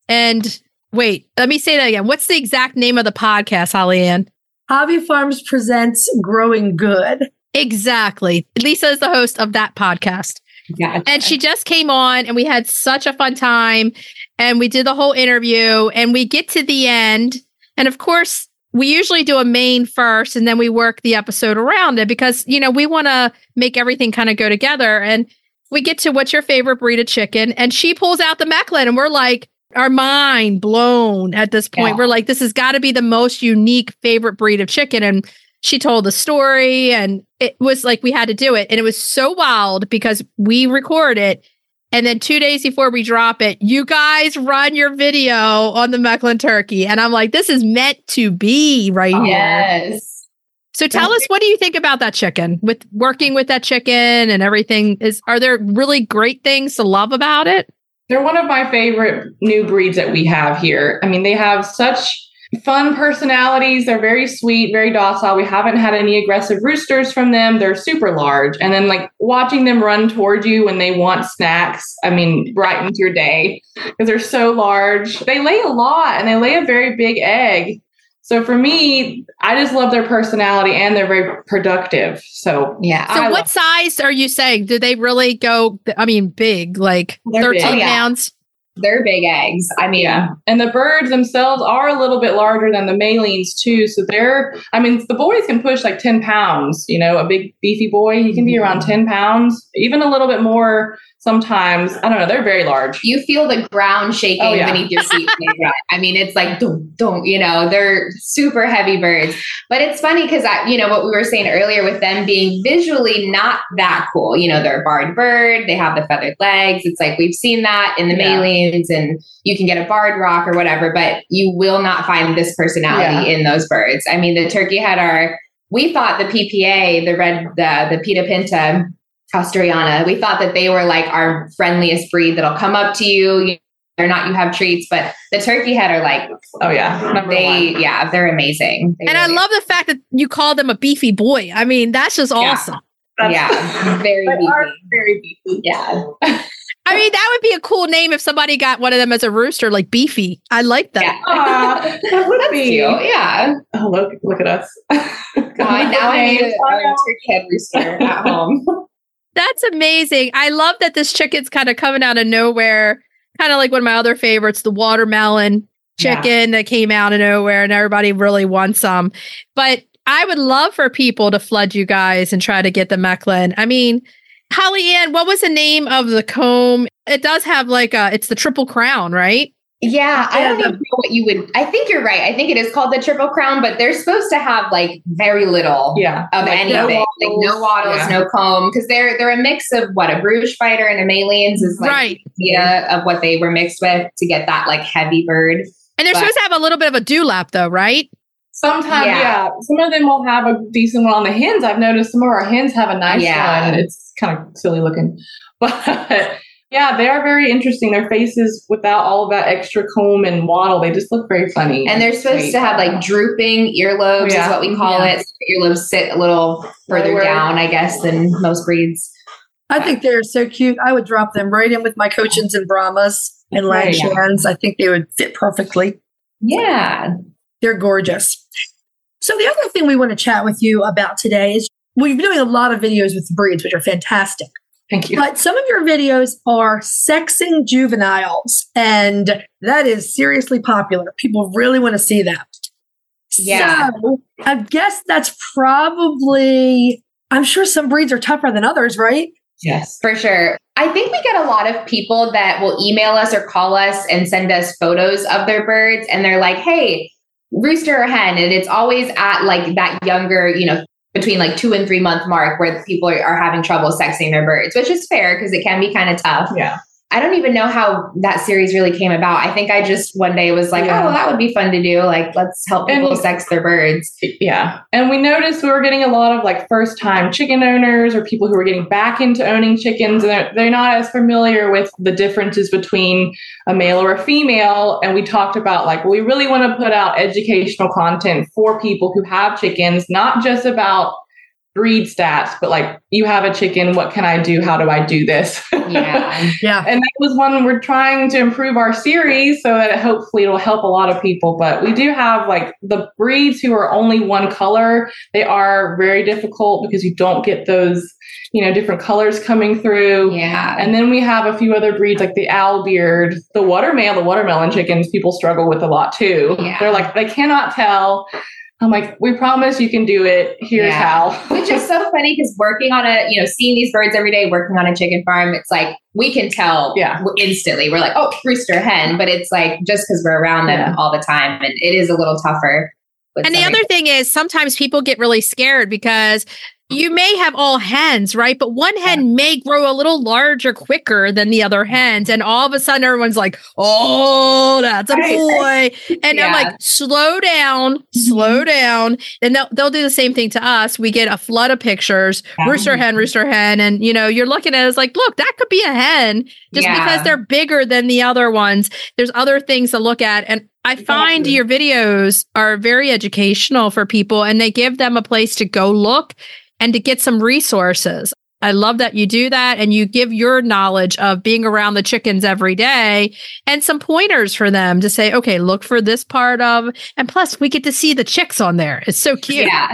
And wait, let me say that again. What's the exact name of the podcast, Holly Ann? Hobby Farms presents Growing Good. Exactly. Lisa is the host of that podcast. Yeah. And she just came on and we had such a fun time and we did the whole interview and we get to the end. And of course, we usually do a main first and then we work the episode around it because, you know, we want to make everything kind of go together. And we get to what's your favorite breed of chicken? And she pulls out the Mechlin and we're like, our mind blown at this point. Yeah. We're like, this has got to be the most unique favorite breed of chicken. And she told the story and it was like we had to do it. And it was so wild because we record it. And then two days before we drop it, you guys run your video on the Mechlin turkey. And I'm like, this is meant to be right oh, here. Yes. So tell us, what do you think about that chicken? With working with that chicken and everything, is are there really great things to love about it? They're one of my favorite new breeds that we have here. I mean, they have such fun personalities. They're very sweet, very docile. We haven't had any aggressive roosters from them. They're super large. And then like watching them run toward you when they want snacks, I mean, brightens your day because they're so large. They lay a lot and they lay a very big egg. So for me, I just love their personality and they're very productive. So yeah. So I what size are you saying? Do they really go, I mean, big, like they're thirteen big. pounds? They're big eggs. I mean, yeah. And the birds themselves are a little bit larger than the Malines too. So they're, I mean, the boys can push like ten pounds, you know, a big beefy boy, he can be around ten pounds, even a little bit more sometimes. I don't know. They're very large. You feel the ground shaking oh, yeah. beneath your feet. I mean, it's like, don't, don't, you know, they're super heavy birds. But it's funny because, I, you know, what we were saying earlier with them being visually not that cool. You know, they're a barred bird. They have the feathered legs. It's like we've seen that in the yeah. Malines and you can get a barred rock or whatever, but you will not find this personality yeah. in those birds. I mean, the turkey had our, we thought the P P A, the red, the, the Pita Pinta, Castoriana, we thought that they were like our friendliest breed that'll come up to you. They're not, you have treats, but the turkey head are like, oh yeah, number they, one. yeah, they're amazing. They and really I love the fact that you call them a beefy boy. I mean, that's just awesome. Yeah, yeah very beefy. Very beefy. Yeah. I mean, that would be a cool name if somebody got one of them as a rooster, like Beefy. I like that. Yeah. Aww, that would That's be. Cute. Yeah. Oh, look, look at us. uh, now I need a, a turkey head rooster at home. That's amazing. I love that this chicken's kind of coming out of nowhere. Kind of like one of my other favorites, the watermelon chicken yeah. that came out of nowhere and everybody really wants some. But I would love for people to flood you guys and try to get the Mechlin. I mean, Holly Ann, what was the name of the comb? It does have like a, it's the Triple Crown, right? Yeah, I don't even know what you would, I think you're right. I think it is called the Triple Crown, but they're supposed to have like very little yeah. of like anything. No like no wattles, yeah. no comb, because they're they're a mix of what, a Bruges fighter and a Malines is like right. the idea of what they were mixed with to get that like heavy bird. And they're but, supposed to have a little bit of a dewlap though, right? Sometimes, yeah. yeah. Some of them will have a decent one on the hens. I've noticed some of our hens have a nice yeah. one. It's kind of silly looking. But yeah, they are very interesting. Their faces without all of that extra comb and wattle, they just look very funny. And they're supposed Sweet. to have like drooping earlobes yeah. is what we call yeah. it. So earlobes sit a little further Lower. down, I guess, than most breeds. I think they're so cute. I would drop them right in with my Cochins and Brahmas and Langshans. Yeah. I think they would fit perfectly. Yeah. They're gorgeous. So the other thing we want to chat with you about today is we've been doing a lot of videos with breeds, which are fantastic. Thank you. But some of your videos are sexing juveniles, and that is seriously popular. People really want to see that. Yeah. So I guess that's probably, I'm sure some breeds are tougher than others, right? Yes, for sure. I think we get a lot of people that will email us or call us and send us photos of their birds. And they're like, hey, rooster or hen. And it's always at like that younger, you know, between like two and three month mark where people are, are having trouble sexing their birds, which is fair because it can be kind of tough. Yeah. I don't even know how that series really came about. I think I just one day was like, yeah. oh, well, that would be fun to do. Like, let's help people and, sex their birds. Yeah. And we noticed we were getting a lot of like first time chicken owners or people who were getting back into owning chickens. And they're, they're not as familiar with the differences between a male or a female. And we talked about like, we really want to put out educational content for people who have chickens, not just about breed stats, but like, you have a chicken, what can I do? How do I do this? Yeah. Yeah. And that was one we're trying to improve our series so that it hopefully it'll help a lot of people. But we do have like the breeds who are only one color. They are very difficult because you don't get those, you know, different colors coming through. Yeah. And then we have a few other breeds like the owl beard, the watermelon, the watermelon chickens people struggle with a lot too. Yeah. They're like, they cannot tell. I'm like, we promise you can do it. Here's Yeah. how. Which is so funny because working on a, you know, seeing these birds every day, working on a chicken farm, it's like, we can tell Yeah. instantly. We're like, oh, rooster, hen. But it's like, just because we're around them Yeah. all the time. And it is a little tougher. And the other thing is sometimes people get really scared because you may have all hens, right? But one hen yeah. may grow a little larger quicker than the other hens. And all of a sudden everyone's like, oh, that's a boy. And yeah. I'm like, slow down, slow down. And they'll, they'll do the same thing to us. We get a flood of pictures, yeah. rooster hen, rooster hen. And, you know, you're looking at it as like, look, that could be a hen just yeah. because they're bigger than the other ones. There's other things to look at. And I find exactly. your videos are very educational for people and they give them a place to go look and to get some resources. I love that you do that and you give your knowledge of being around the chickens every day and some pointers for them to say, okay, look for this part of, and plus we get to see the chicks on there. It's so cute. Yeah.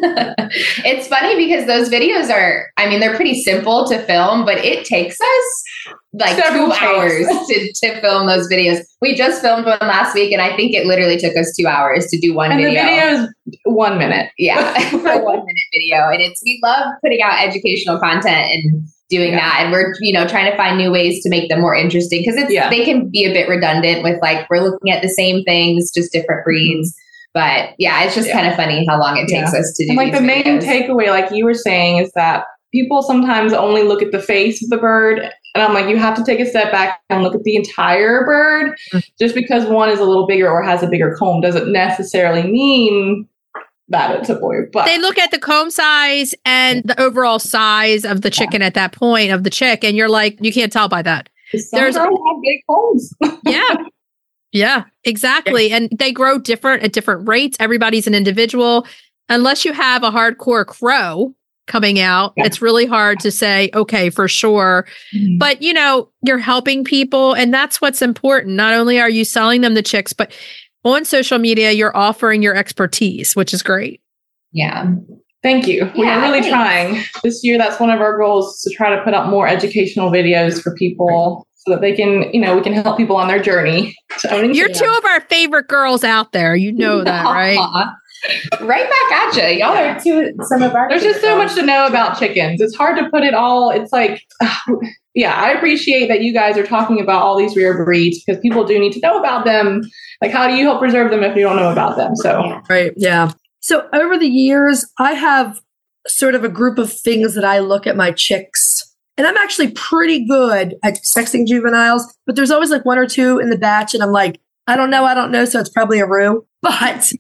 It's funny because those videos are, I mean, they're pretty simple to film, but it takes us like Several two hours to, to film those videos. We just filmed one last week and I think it literally took us two hours to do one and video. And the video is one minute. Yeah, for a one minute video. And it's, we love putting out educational content and doing yeah. that. And we're, you know, trying to find new ways to make them more interesting because it's, yeah. they can be a bit redundant with like, we're looking at the same things, just different breeds. But yeah, it's just yeah. kind of funny how long it takes yeah. us to do and like these the videos. main takeaway, like you were saying, is that people sometimes only look at the face of the bird. And I'm like, you have to take a step back and look at the entire bird. Mm-hmm. Just because one is a little bigger or has a bigger comb doesn't necessarily mean that it's a boy. But they look at the comb size and the overall size of the chicken yeah. at that point of the chick. And you're like, you can't tell by that. Some There's have big combs. yeah. Yeah, exactly. Yeah. And they grow different at different rates. Everybody's an individual. Unless you have a hardcore crow coming out, yeah. it's really hard to say, okay, for sure. Mm-hmm. But, you know, you're helping people. And that's what's important. Not only are you selling them the chicks, but on social media, you're offering your expertise, which is great. Yeah. Thank you. Yeah, we are really thanks. trying. This year, that's one of our goals, to try to put up more educational videos for people so that they can, you know, we can help people on their journey to owning You're chickens. two of our favorite girls out there. You know that, right? Right back at you. Y'all are two, some of our There's just so much to know about chickens. It's hard to put it all. It's like, uh, yeah, I appreciate that you guys are talking about all these rare breeds because people do need to know about them. Like, how do you help preserve them if you don't know about them? So, yeah. Right. Yeah. So over the years, I have sort of a group of things that I look at my chicks. And I'm actually pretty good at sexing juveniles, but there's always like one or two in the batch. And I'm like, I don't know. I don't know. So it's probably a rue. But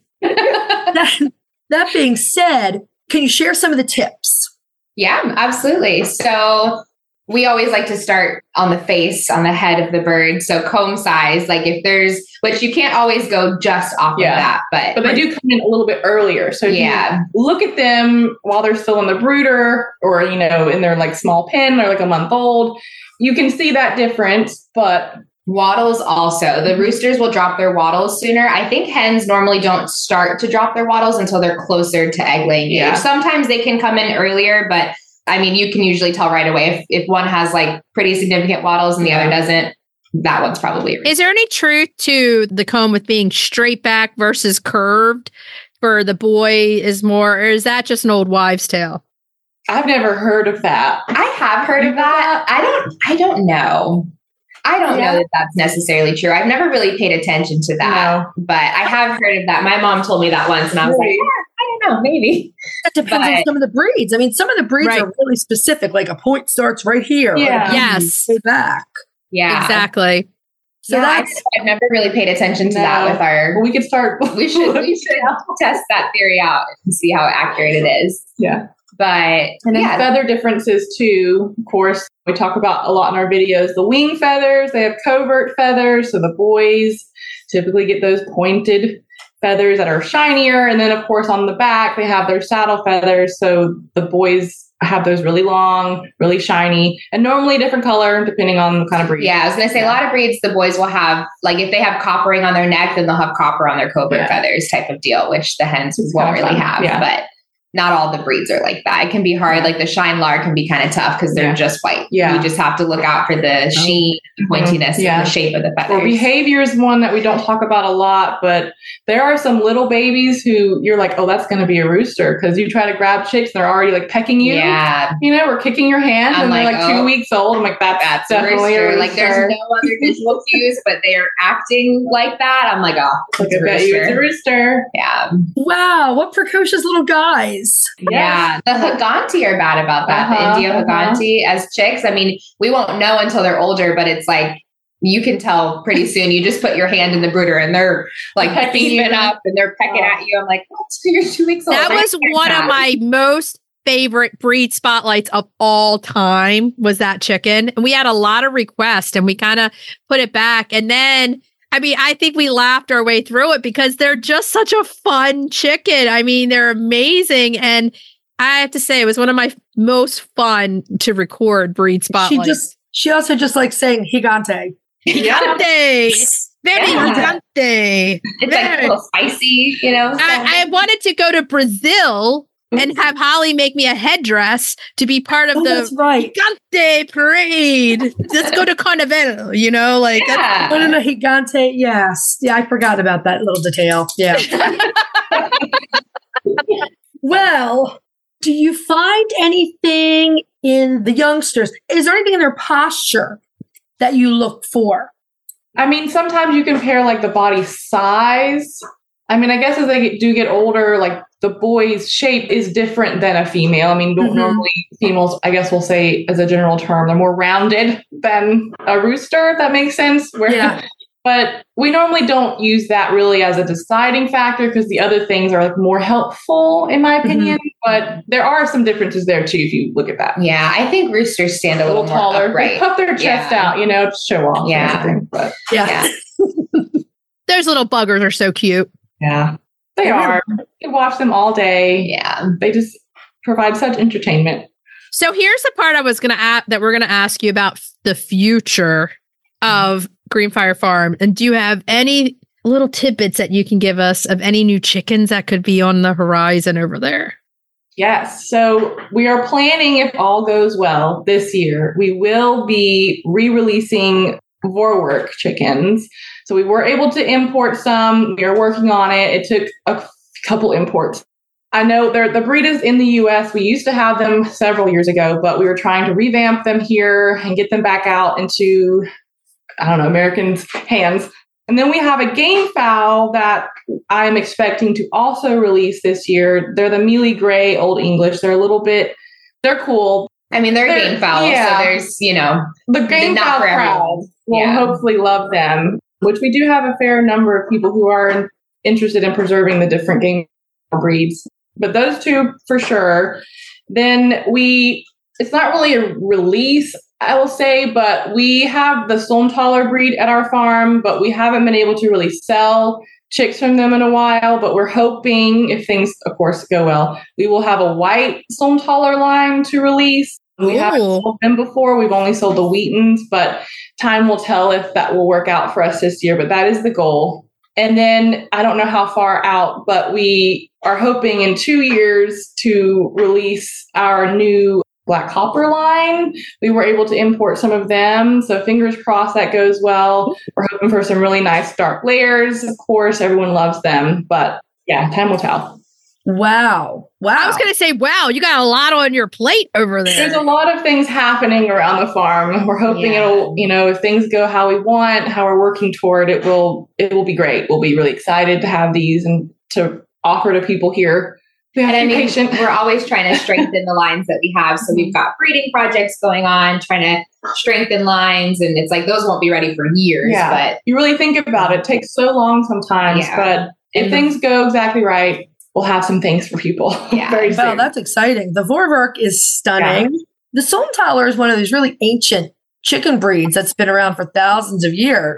that, that being said, can you share some of the tips? Yeah, absolutely. So we always like to start on the face, on the head of the bird. So comb size, like if there's, which you can't always go just off yeah. of that, but but they do come in a little bit earlier. So if yeah. you look at them while they're still in the brooder or, you know, in their like small pen or like a month old, you can see that difference, but wattles also. The roosters will drop their wattles sooner. I think hens normally don't start to drop their wattles until they're closer to egg laying yeah. age. Sometimes they can come in earlier, but I mean, you can usually tell right away if, if one has like pretty significant wattles and the other doesn't. That one's probably. Is there any truth to the comb with being straight back versus curved for the boy is more, or is that just an old wives' tale? I've never heard of that. I have heard of that. I don't, I don't know. I don't yeah. know that that's necessarily true. I've never really paid attention to that, no. but I have heard of that. My mom told me that once and I was really? like, yeah, I don't know, maybe. That depends but, on some of the breeds. I mean, some of the breeds right. are really specific, like a point starts right here. Yeah. Yes. Way back. Yeah. Exactly. So yeah, that's, I've never really paid attention to no. that with our, well, we could start. we should, we should test that theory out and see how accurate it is. Yeah. But and then yeah. feather differences too. Of course, we talk about a lot in our videos. The wing feathers, they have covert feathers. So the boys typically get those pointed feathers that are shinier. And then, of course, on the back, they have their saddle feathers. So the boys have those really long, really shiny, and normally a different color depending on the kind of breed. Yeah, I was going to say, yeah. a lot of breeds, the boys will have, like, if they have coppering on their neck, then they'll have copper on their covert yeah. feathers type of deal, which the hens it's won't really fun. have. Yeah. But not all the breeds are like that. It can be hard. Like the Shine Lar can be kind of tough because they're yeah. just white. Yeah. You just have to look out for the sheen, the pointiness, yeah. and the shape of the feathers. Well, behavior is one that we don't talk about a lot, but there are some little babies who you're like, oh, that's going to be a rooster because you try to grab chicks and they're already like pecking you. Yeah. You know, or kicking your hand I'm and like, they're like oh, two weeks old. I'm like, that's, that's definitely a rooster. a rooster. Like there's no other visual cues, but they're acting like that. I'm like, oh, like, I bet you it's a rooster. Yeah. Wow. What precocious little guys. Yeah. Yeah, the Haganti are bad about that. Uh-huh, the Indio uh-huh. Haganti as chicks. I mean, we won't know until they're older, but it's like you can tell pretty soon. You just put your hand in the brooder and they're like beefing up and they're pecking oh. at you. I'm like, oh, you're two weeks old. That they're was one that. of my most favorite breed spotlights of all time was that chicken. And we had a lot of requests and we kind of put it back. And then I mean, I think we laughed our way through it because they're just such a fun chicken. I mean, they're amazing. And I have to say, it was one of my most fun to record breed spotlights. She just, she also just likes saying gigante. Gigante. Very yeah. gigante. It's Very. like a little spicy, you know. So. I, I wanted to go to Brazil and have Holly make me a headdress to be part of oh, the that's right. Gigante parade. Let's go to Carnaval, you know, like yeah. that's, no, no, no, Gigante. Yes, yeah, I forgot about that little detail. Yeah. Well. Do you find anything in the youngsters? Is there anything in their posture that you look for? I mean, sometimes you compare like the body size. I mean, I guess as they do get older, like the boy's shape is different than a female. I mean, mm-hmm. normally females, I guess we'll say as a general term, they're more rounded than a rooster, if that makes sense. Where, yeah. But we normally don't use that really as a deciding factor because the other things are like more helpful, in my opinion. Mm-hmm. But there are some differences there too, if you look at that. Yeah, I think roosters stand a, a little, little taller. Upright. They puff their chest yeah. out, you know, to show off. Yeah, thing, but yeah. yeah. Those little buggers are so cute. Yeah, they yeah. are. You watch them all day. Yeah, they just provide such entertainment. So here's the part I was going to ask that we're going to ask you about the future of Greenfire Farm. And do you have any little tidbits that you can give us of any new chickens that could be on the horizon over there? Yes. So we are planning, if all goes well this year, we will be re-releasing Vorwerk chickens. So we were able to import some. We are working on it. It took a couple imports. I know they're, the breed is in the U S. We used to have them several years ago, but we were trying to revamp them here and get them back out into I don't know, Americans' hands. And then we have a game fowl that I'm expecting to also release this year. They're the Mealy Gray Old English. They're a little bit, they're cool. I mean, they're, they're game fowl, yeah. so there's, you know. The game fowl crowd will yeah. hopefully love them, which we do have a fair number of people who are interested in preserving the different game breeds. But those two for sure. Then we, it's not really a release, I will say, but we have the Solmtaler breed at our farm, but we haven't been able to really sell chicks from them in a while. But we're hoping, if things, of course, go well, we will have a white Solmtaler line to release. We Ooh. haven't sold them before. We've only sold the Wheatons, but time will tell if that will work out for us this year. But that is the goal. And then I don't know how far out, but we are hoping in two years to release our new Black Copper line. We were able to import some of them. So fingers crossed that goes well. We're hoping for some really nice dark layers. Of course, everyone loves them, but yeah, time will tell. Wow. Wow. I was going to say, wow, you got a lot on your plate over there. There's a lot of things happening around the farm. We're hoping yeah. it'll, you know, if things go how we want, how we're working toward it will, it will be great. We'll be really excited to have these and to offer to people here. And I mean, we're always trying to strengthen the lines that we have. So we've got breeding projects going on, trying to strengthen lines. And it's like, those won't be ready for years. Yeah. But you really think about it. It takes so long sometimes. Yeah. But if and things go exactly right, we'll have some things for people. Yeah. Very soon. Well, that's exciting. The Vorwerk is stunning. Yeah. The Solmtaler is one of these really ancient chicken breeds that's been around for thousands of years.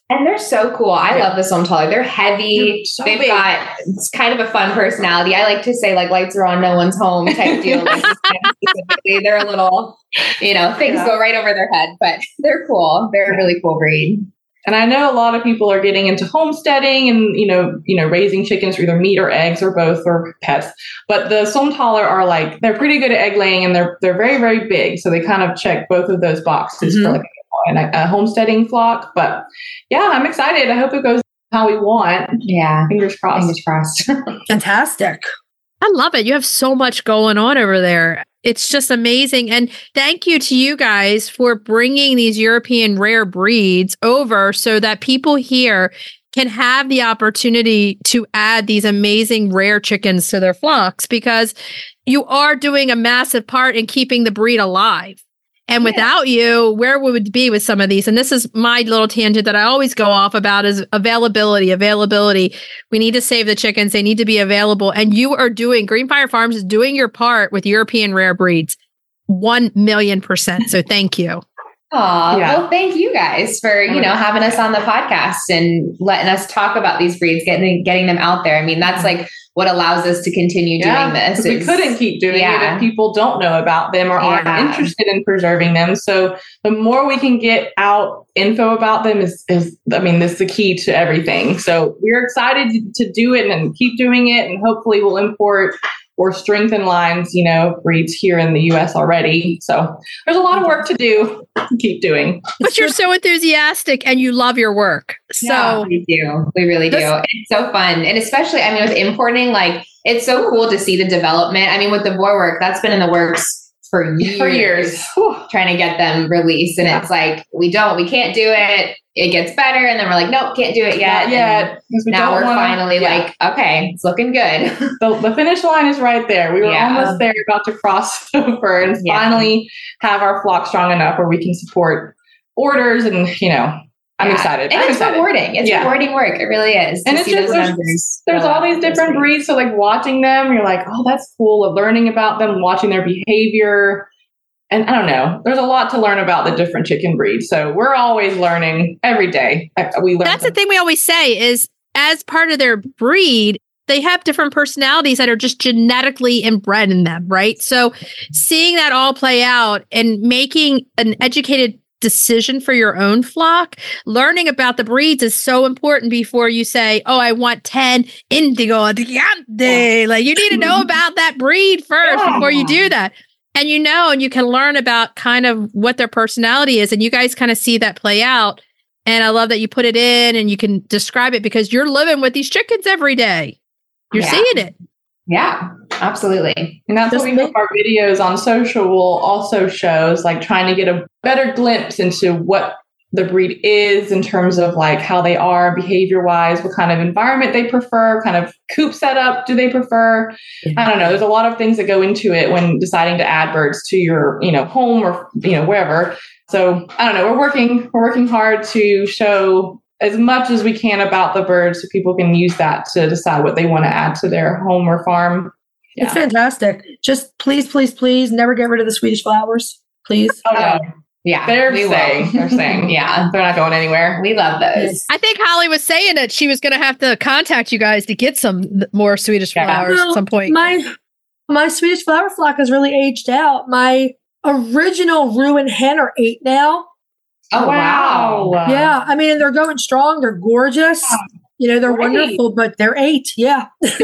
And they're so cool. I yeah. love the Somtaler. They're heavy. So They've big. got, it's kind of a fun personality. I like to say like lights are on, no one's home type deal. Like, specifically, they're a little, you know, things yeah. go right over their head, but they're cool. They're a really cool breed. And I know a lot of people are getting into homesteading and, you know, you know, raising chickens for either meat or eggs or both or pets. But the Somtaler are like, they're pretty good at egg laying and they're they're very, very big. So they kind of check both of those boxes mm-hmm. for like a, a homesteading flock. But yeah, I'm excited. I hope it goes how we want. Yeah. Fingers crossed. Fingers crossed. Fantastic. I love it. You have so much going on over there. It's just amazing. And thank you to you guys for bringing these European rare breeds over so that people here can have the opportunity to add these amazing rare chickens to their flocks, because you are doing a massive part in keeping the breed alive. And yeah. without you, where would we be with some of these? And this is my little tangent that I always go off about is availability, availability. We need to save the chickens. They need to be available. And you are doing, Greenfire Farms is doing your part with European rare breeds. One million percent. So thank you. Aw, yeah. Well, thank you guys for, you know, having us on the podcast and letting us talk about these breeds, getting getting them out there. I mean, that's like what allows us to continue yeah, doing this. We couldn't keep doing yeah. it if people don't know about them or aren't yeah. interested in preserving them. So the more we can get out info about them is, is I mean, this is the key to everything. So we're excited to do it and keep doing it. And hopefully we'll import or strengthen lines, you know, breeds here in the U S already. So there's a lot of work to do. Keep doing. But you're so enthusiastic and you love your work. So yeah, we do. We really do. This- it's so fun. And especially, I mean, with importing, like, it's so cool to see the development. I mean, with the boar work, that's been in the works for years, for years. trying to get them released. And yeah. it's like, we don't, we can't do it. It gets better. And then we're like, nope, can't do it yet. Yeah. We now we're wanna, finally yeah. like, okay, it's looking good. the, the finish line is right there. We were yeah. almost there, about to cross over and yeah. finally have our flock strong enough where we can support orders. And, you know, I'm yeah. excited. And I'm it's excited. rewarding. It's yeah. rewarding work. It really is. And it's just, there's, there's all these different breeds. So like watching them, you're like, oh, that's cool. Learning about them, watching their behavior. And I don't know, there's a lot to learn about the different chicken breeds. So we're always learning every day. We learn. That's them. The thing we always say is, as part of their breed, they have different personalities that are just genetically inbred in them, right? So seeing that all play out and making an educated decision for your own flock, learning about the breeds is so important before you say, oh, I want ten Indigo Gigante. Yeah. Like, you need to know about that breed first yeah. before you do that. And you know, and you can learn about kind of what their personality is. And you guys kind of see that play out. And I love that you put it in and you can describe it because you're living with these chickens every day. You're yeah. seeing it. Yeah, absolutely. And that's Just what we hope our videos on social will also shows, like trying to get a better glimpse into what the breed is in terms of like how they are behavior wise, what kind of environment they prefer, kind of coop setup do they prefer. I don't know. There's a lot of things that go into it when deciding to add birds to your, you know, home or, you know, wherever. So I don't know. We're working, we're working hard to show as much as we can about the birds so people can use that to decide what they want to add to their home or farm. Yeah. It's fantastic. Just please, please, please never get rid of the Swedish flowers. Please. Oh, no. Yeah, they're saying, they're saying, yeah, they're not going anywhere. We love those. I think Holly was saying that she was going to have to contact you guys to get some more Swedish flowers well, at some point. My my Swedish flower flock has really aged out. My original Ruin hen are eight now. Oh, wow. wow. Yeah, I mean, they're going strong. They're gorgeous. You know, they're Great. wonderful, but they're eight. Yeah.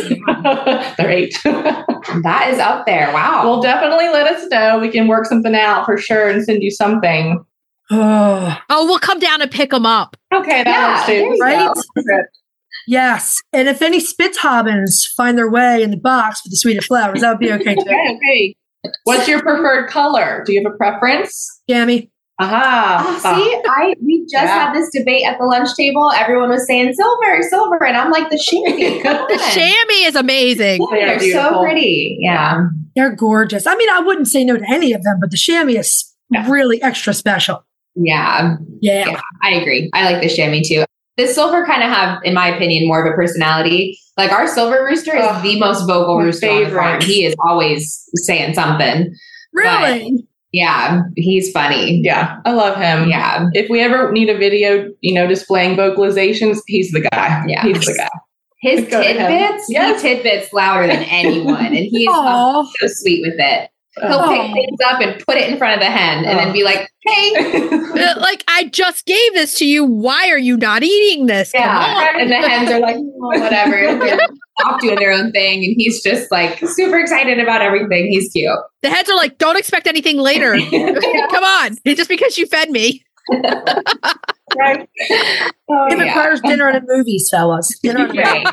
They're eight. That is up there. Wow. Well, definitely let us know. We can work something out for sure and send you something. Oh, oh we'll come down and pick them up. Okay, that yeah, works too. Right? Yes. And if any Spitzhabens find their way in the box with the Swedish flowers, that would be okay too. Okay, okay. What's your preferred color? Do you have a preference? Jammy. Aha. Oh, see, I we just yeah. had this debate at the lunch table. Everyone was saying silver, silver, and I'm like, the chamois. The chamois is amazing. Yeah, they're beautiful. So pretty. Yeah. They're gorgeous. I mean, I wouldn't say no to any of them, but the chamois is yeah. really extra special. Yeah. yeah. Yeah. I agree. I like the chamois too. The silver kind of have, in my opinion, more of a personality. Like our silver rooster is oh, the most vocal rooster favorite. on the farm. He is always saying something. Really? But Yeah, he's funny. Yeah, I love him. Yeah. If we ever need a video, you know, displaying vocalizations, he's the guy. Yeah. He's the guy. His tidbits, yes. he tidbits louder than anyone. And he's so sweet with it. He'll Aww. pick things up and put it in front of the hen and then be like, hey. Like, I just gave this to you. Why are you not eating this? Yeah. And the hens are like, oh, whatever. They're off doing their own thing. And he's just like super excited about everything. He's cute. The hens are like, don't expect anything later. Come on. Just because you fed me. Right. Oh, it requires yeah. dinner and movies, fellas. Dinner and right.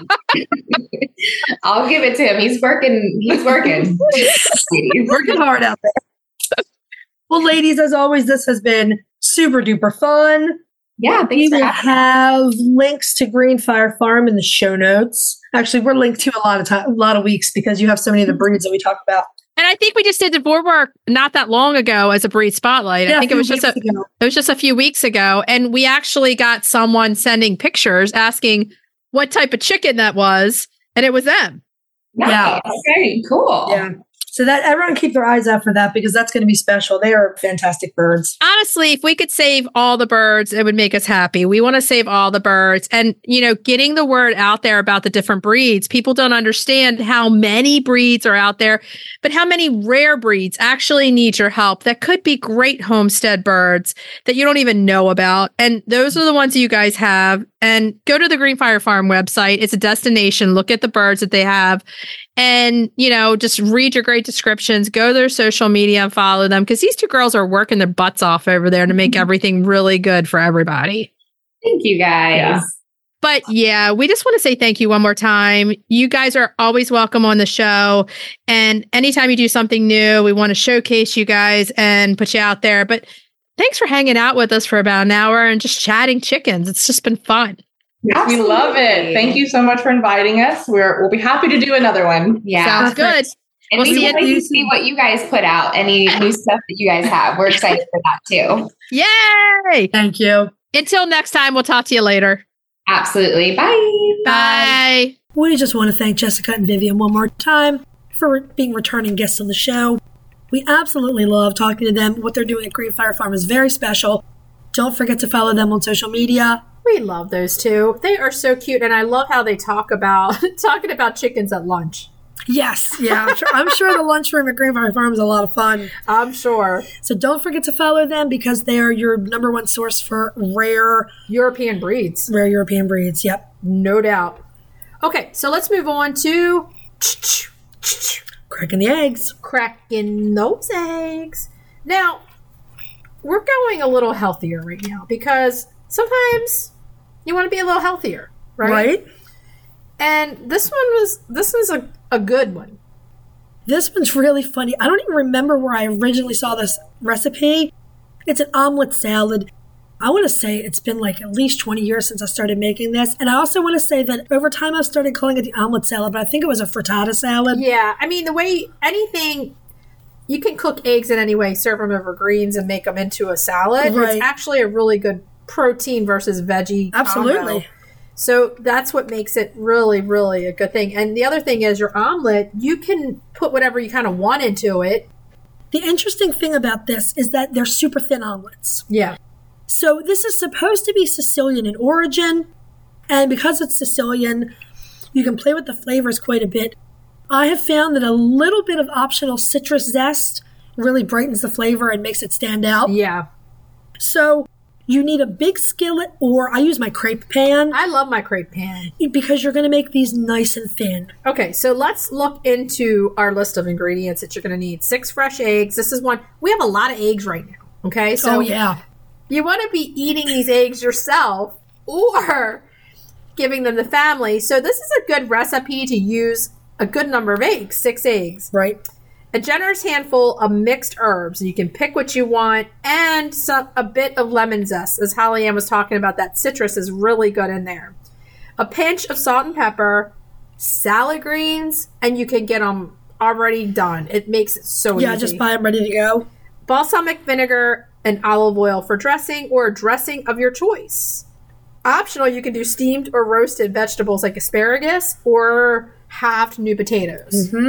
I'll give it to him. He's working. He's working. He's working hard out there. Well, ladies, as always, this has been super duper fun. Yeah, we thanks for will having have links to Greenfire Farm in the show notes. Actually, we're linked to a lot of time, a lot of weeks because you have so many of the breeds that we talk about. And I think we just did the board work not that long ago as a breed spotlight. Yeah, I think a it was few just a weeks ago. it was just a few weeks ago, and we actually got someone sending pictures asking what type of chicken that was, and it was them. Nice. Yeah. Okay, cool. Yeah. So that everyone keep their eyes out for that because that's going to be special. They are fantastic birds. Honestly, if we could save all the birds, it would make us happy. We want to save all the birds. And, you know, getting the word out there about the different breeds, people don't understand how many breeds are out there, but how many rare breeds actually need your help that could be great homestead birds that you don't even know about. And those are the ones that you guys have. And go to the Greenfire Farm website. It's a destination. Look at the birds that they have. And, you know, just read your great descriptions, go to their social media and follow them because these two girls are working their butts off over there to make everything really good for everybody. Thank you, guys. Yeah. But yeah, we just want to say thank you one more time. You guys are always welcome on the show. And anytime you do something new, we want to showcase you guys and put you out there. But thanks for hanging out with us for about an hour and just chatting chickens. It's just been fun. Yes, we love it. Thank you so much for inviting us. We're, we'll be happy to do another one. Yeah. Sounds good. And We'll we see can't you- wait to see what you guys put out. Any new stuff that you guys have. We're excited for that too. Yay! Thank you. Until next time, we'll talk to you later. Absolutely. Bye. Bye. We just want to thank Jessica and Vivian one more time for being returning guests on the show. We absolutely love talking to them. What they're doing at Greenfire Farm is very special. Don't forget to follow them on social media. We love those two. They are so cute, and I love how they talk about talking about chickens at lunch. Yes, yeah, I'm sure, I'm sure the lunchroom at Greenfire Farm is a lot of fun. I'm sure. So don't forget to follow them because they are your number one source for rare European breeds. rare European breeds. Yep. No doubt. Okay, so let's move on to Cracking the eggs. cracking those eggs. Now, we're going a little healthier right now because sometimes you want to be a little healthier, right? Right? And this one was, this is a, a good one. This one's really funny. I don't even remember where I originally saw this recipe. It's an omelet salad. I want to say it's been like at least twenty years since I started making this. And I also want to say that over time I've started calling it the omelet salad, but I think it was a frittata salad. Yeah, I mean, the way anything, you can cook eggs in any way, serve them over greens and make them into a salad. Right. It's actually a really good protein versus veggie Absolutely. combo. So that's what makes it really, really a good thing. And the other thing is your omelet, you can put whatever you kind of want into it. The interesting thing about this is that they're super thin omelets. Yeah. So this is supposed to be Sicilian in origin. And because it's Sicilian, you can play with the flavors quite a bit. I have found that a little bit of optional citrus zest really brightens the flavor and makes it stand out. Yeah. So you need a big skillet, or I use my crepe pan I love my crepe pan. because you're going to make these nice and thin. Okay, so let's look into our list of ingredients that you're going to need. Six fresh eggs. This is one. We have a lot of eggs right now. Okay, so Oh, yeah. you want to be eating these eggs yourself or giving them to family. So this is a good recipe to use a good number of eggs, six eggs. Right. A generous handful of mixed herbs. You can pick what you want, and some, a bit of lemon zest. As Holly Ann was talking about, that citrus is really good in there. A pinch of salt and pepper, salad greens, and you can get them already done. It makes it so Yeah, easy. just buy them ready to go. Balsamic vinegar and olive oil for dressing, or a dressing of your choice. Optional, you can do steamed or roasted vegetables like asparagus or halved new potatoes. Mm-hmm.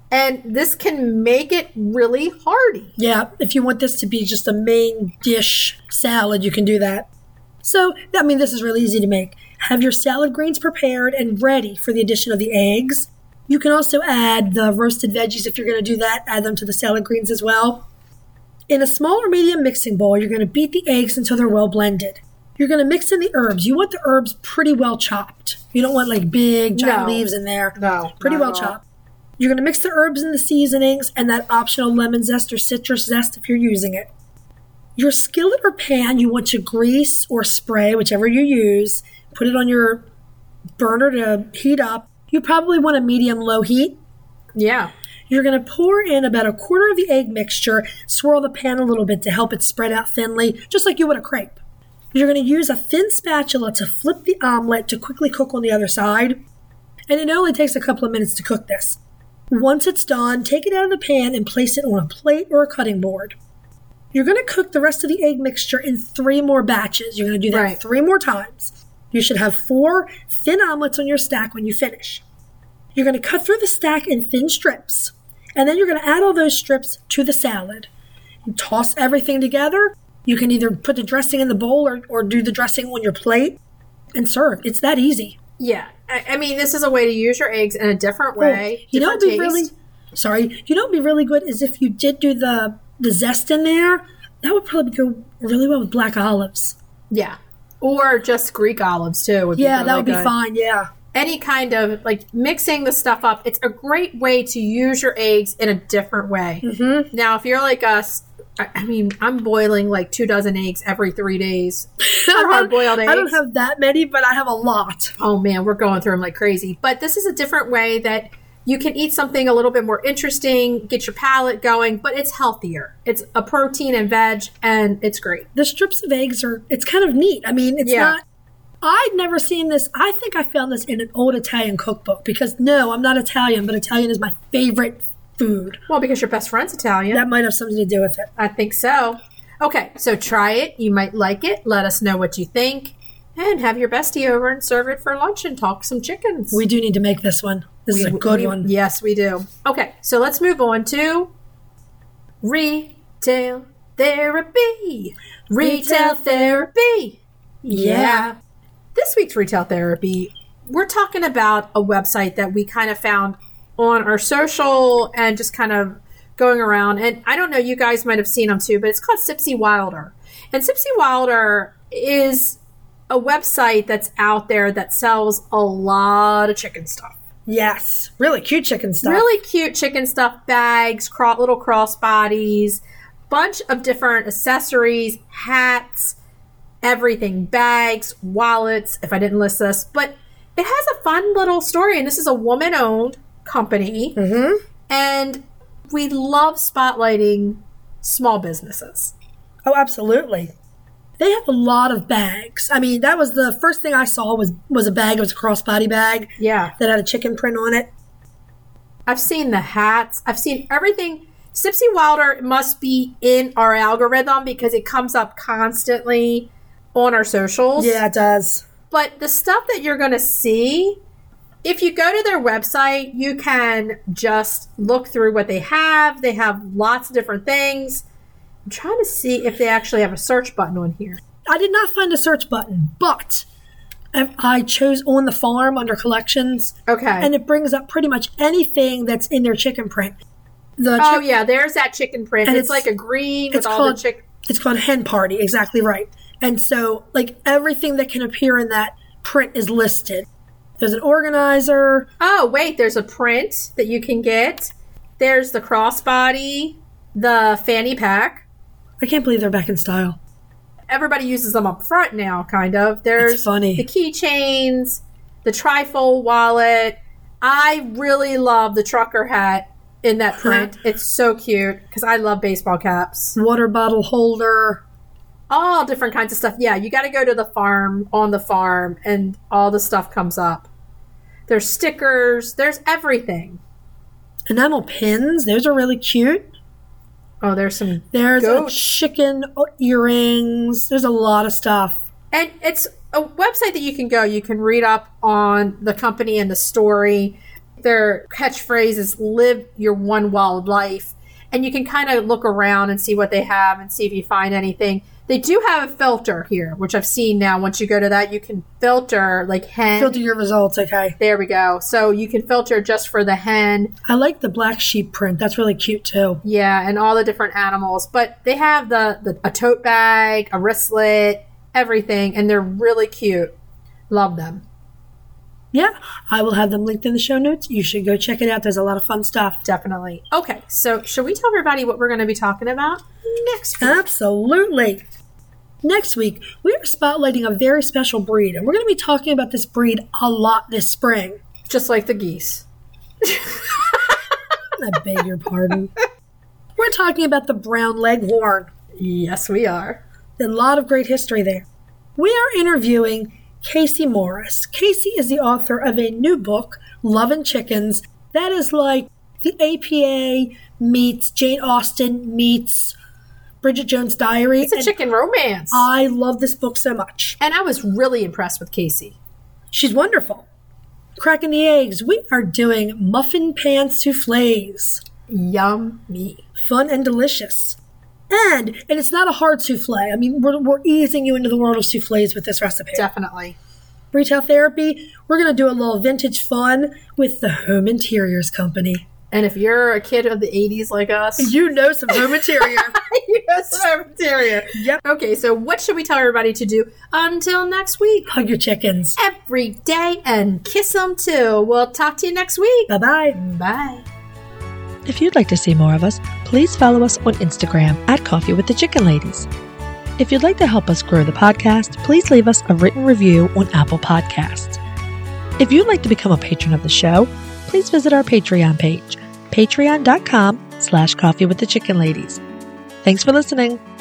And this can make it really hearty. Yeah, if you want this to be just a main dish salad, you can do that. So, I mean, this is really easy to make. Have your salad greens prepared and ready for the addition of the eggs. You can also add the roasted veggies if you're going to do that. Add them to the salad greens as well. In a small or medium mixing bowl, you're going to beat the eggs until they're well blended. You're going to mix in the herbs. You want the herbs pretty well chopped. You don't want like big giant No. leaves in there. No. Pretty not well at all. chopped. You're going to mix the herbs and the seasonings and that optional lemon zest or citrus zest if you're using it. Your skillet or pan you want to grease or spray, whichever you use. Put it on your burner to heat up. You probably want a medium-low heat. Yeah. You're going to pour in about a quarter of the egg mixture, swirl the pan a little bit to help it spread out thinly, just like you would a crepe. You're going to use a thin spatula to flip the omelet to quickly cook on the other side. And it only takes a couple of minutes to cook this. Once it's done, take it out of the pan and place it on a plate or a cutting board. You're going to cook the rest of the egg mixture in three more batches. You're going to do that Right. three more times. You should have four thin omelets on your stack when you finish. You're going to cut through the stack in thin strips. And then you're going to add all those strips to the salad. You toss everything together. You can either put the dressing in the bowl or, or do the dressing on your plate and serve. It's that easy. Yeah. I, I mean, this is a way to use your eggs in a different way. Oh, you know, different it'd be really, taste. sorry, you know, it'd be really good is if you did do the, the zest in there, that would probably go really well with black olives. Yeah. Or just Greek olives, too. Would Yeah, be that really would be good. fine. Yeah. Any kind of, like, mixing the stuff up. It's a great way to use your eggs in a different way. Mm-hmm. Now, if you're like us, I, I mean, I'm boiling like two dozen eggs every three days for hard-boiled eggs. I don't have that many, but I have a lot. Oh, man, we're going through them like crazy. But this is a different way that you can eat something a little bit more interesting, get your palate going, but it's healthier. It's a protein and veg, and it's great. The strips of eggs are, it's kind of neat. I mean, it's Yeah. not, I'd never seen this. I think I found this in an old Italian cookbook because, no, I'm not Italian, but Italian is my favorite food. Well, because your best friend's Italian. That might have something to do with it. I think so. Okay, so try it. You might like it. Let us know what you think. And have your bestie over and serve it for lunch and talk some chickens. We do need to make this one. This is a We- good we- one. Yes, we do. Okay, so let's move on to retail therapy. Retail therapy. Yeah. This week's retail therapy, we're talking about a website that we kind of found on our social and just kind of going around. And I don't know, you guys might have seen them too, but it's called Sipsy Wilder. And Sipsy Wilder is a website that's out there that sells a lot of chicken stuff. Yes. Really cute chicken stuff. Really cute chicken stuff bags, cro- little crossbodies, bunch of different accessories, hats, everything, bags, wallets, if I didn't list this. But it has a fun little story, and this is a woman-owned company. Mm-hmm. And we love spotlighting small businesses. Oh, absolutely. They have a lot of bags. I mean, that was the first thing I saw was, was a bag. It was a crossbody bag Yeah. that had a chicken print on it. I've seen the hats. I've seen everything. Sipsy Wilder must be in our algorithm because it comes up constantly on our socials. Yeah, it does. But the stuff that you're going to see, if you go to their website, you can just look through what they have. They have lots of different things. I'm trying to see if they actually have a search button on here. I did not find a search button, but I I chose On the Farm under collections, Okay. and it brings up pretty much anything that's in their chicken print. The oh, chick- yeah, there's that chicken print. And It's, it's- like a green with it's all called- the chicken. It's called Hen Party, exactly right. And so, like, everything that can appear in that print is listed. There's an organizer. Oh, wait, there's a print that you can get. There's the crossbody, the fanny pack. I can't believe they're back in style. Everybody uses them up front now, kind of. There's It's funny. the keychains, the trifold wallet. I really love the trucker hat in that print. It's so cute because I love baseball caps. Water bottle holder. All different kinds of stuff. Yeah, you got to go to the farm, on the farm, and all the stuff comes up. There's stickers. There's everything. Enamel pins. Those are really cute. Oh, there's some. There's Goats. a chicken earrings. There's a lot of stuff. And it's a website that you can go. You can read up on the company and the story. their catchphrase is live your one wild life. And you can kind of look around and see what they have and see if you find anything. They do have a filter here, which I've seen now. Once you go to that, you can filter like hen. Filter your results, okay. There we go. So you can filter just for the hen. I like the black sheep print. That's really cute too. Yeah, and all the different animals. But they have the, the a tote bag, a wristlet, everything, and they're really cute. Love them. Yeah, I will have them linked in the show notes. You should go check it out. There's a lot of fun stuff. Definitely. Okay, so should we tell everybody what we're going to be talking about next week? Absolutely. Next week, we are spotlighting a very special breed, and we're going to be talking about this breed a lot this spring. Just like the geese. I beg your pardon. We're talking about the brown leghorn. Yes, we are. A lot of great history there. We are interviewing Casey Morris. Casey is the author of a new book, Love and Chickens, that is like the A P A meets Jane Austen meets Bridget Jones' Diary. It's a chicken romance. I love this book so much. And I was really impressed with Casey. She's wonderful. Cracking the eggs, we are doing muffin pan soufflés. Yummy. Fun and delicious. And, and it's not a hard souffle. I mean, we're, we're easing you into the world of soufflés with this recipe. Definitely. Retail therapy, we're going to do a little vintage fun with the Home Interiors Company. And if you're a kid of the eighties like us, you know some home interior. You know some home interior. Yep. Okay, so what should we tell everybody to do until next week? Hug your chickens. Every day and kiss them too. We'll talk to you next week. Bye-bye. Bye. If you'd like to see more of us, please follow us on Instagram at Coffee with the Chicken Ladies. If you'd like to help us grow the podcast, please leave us a written review on Apple Podcasts. If you'd like to become a patron of the show, please visit our Patreon page, patreon.com slash coffee with the chicken ladies. Thanks for listening.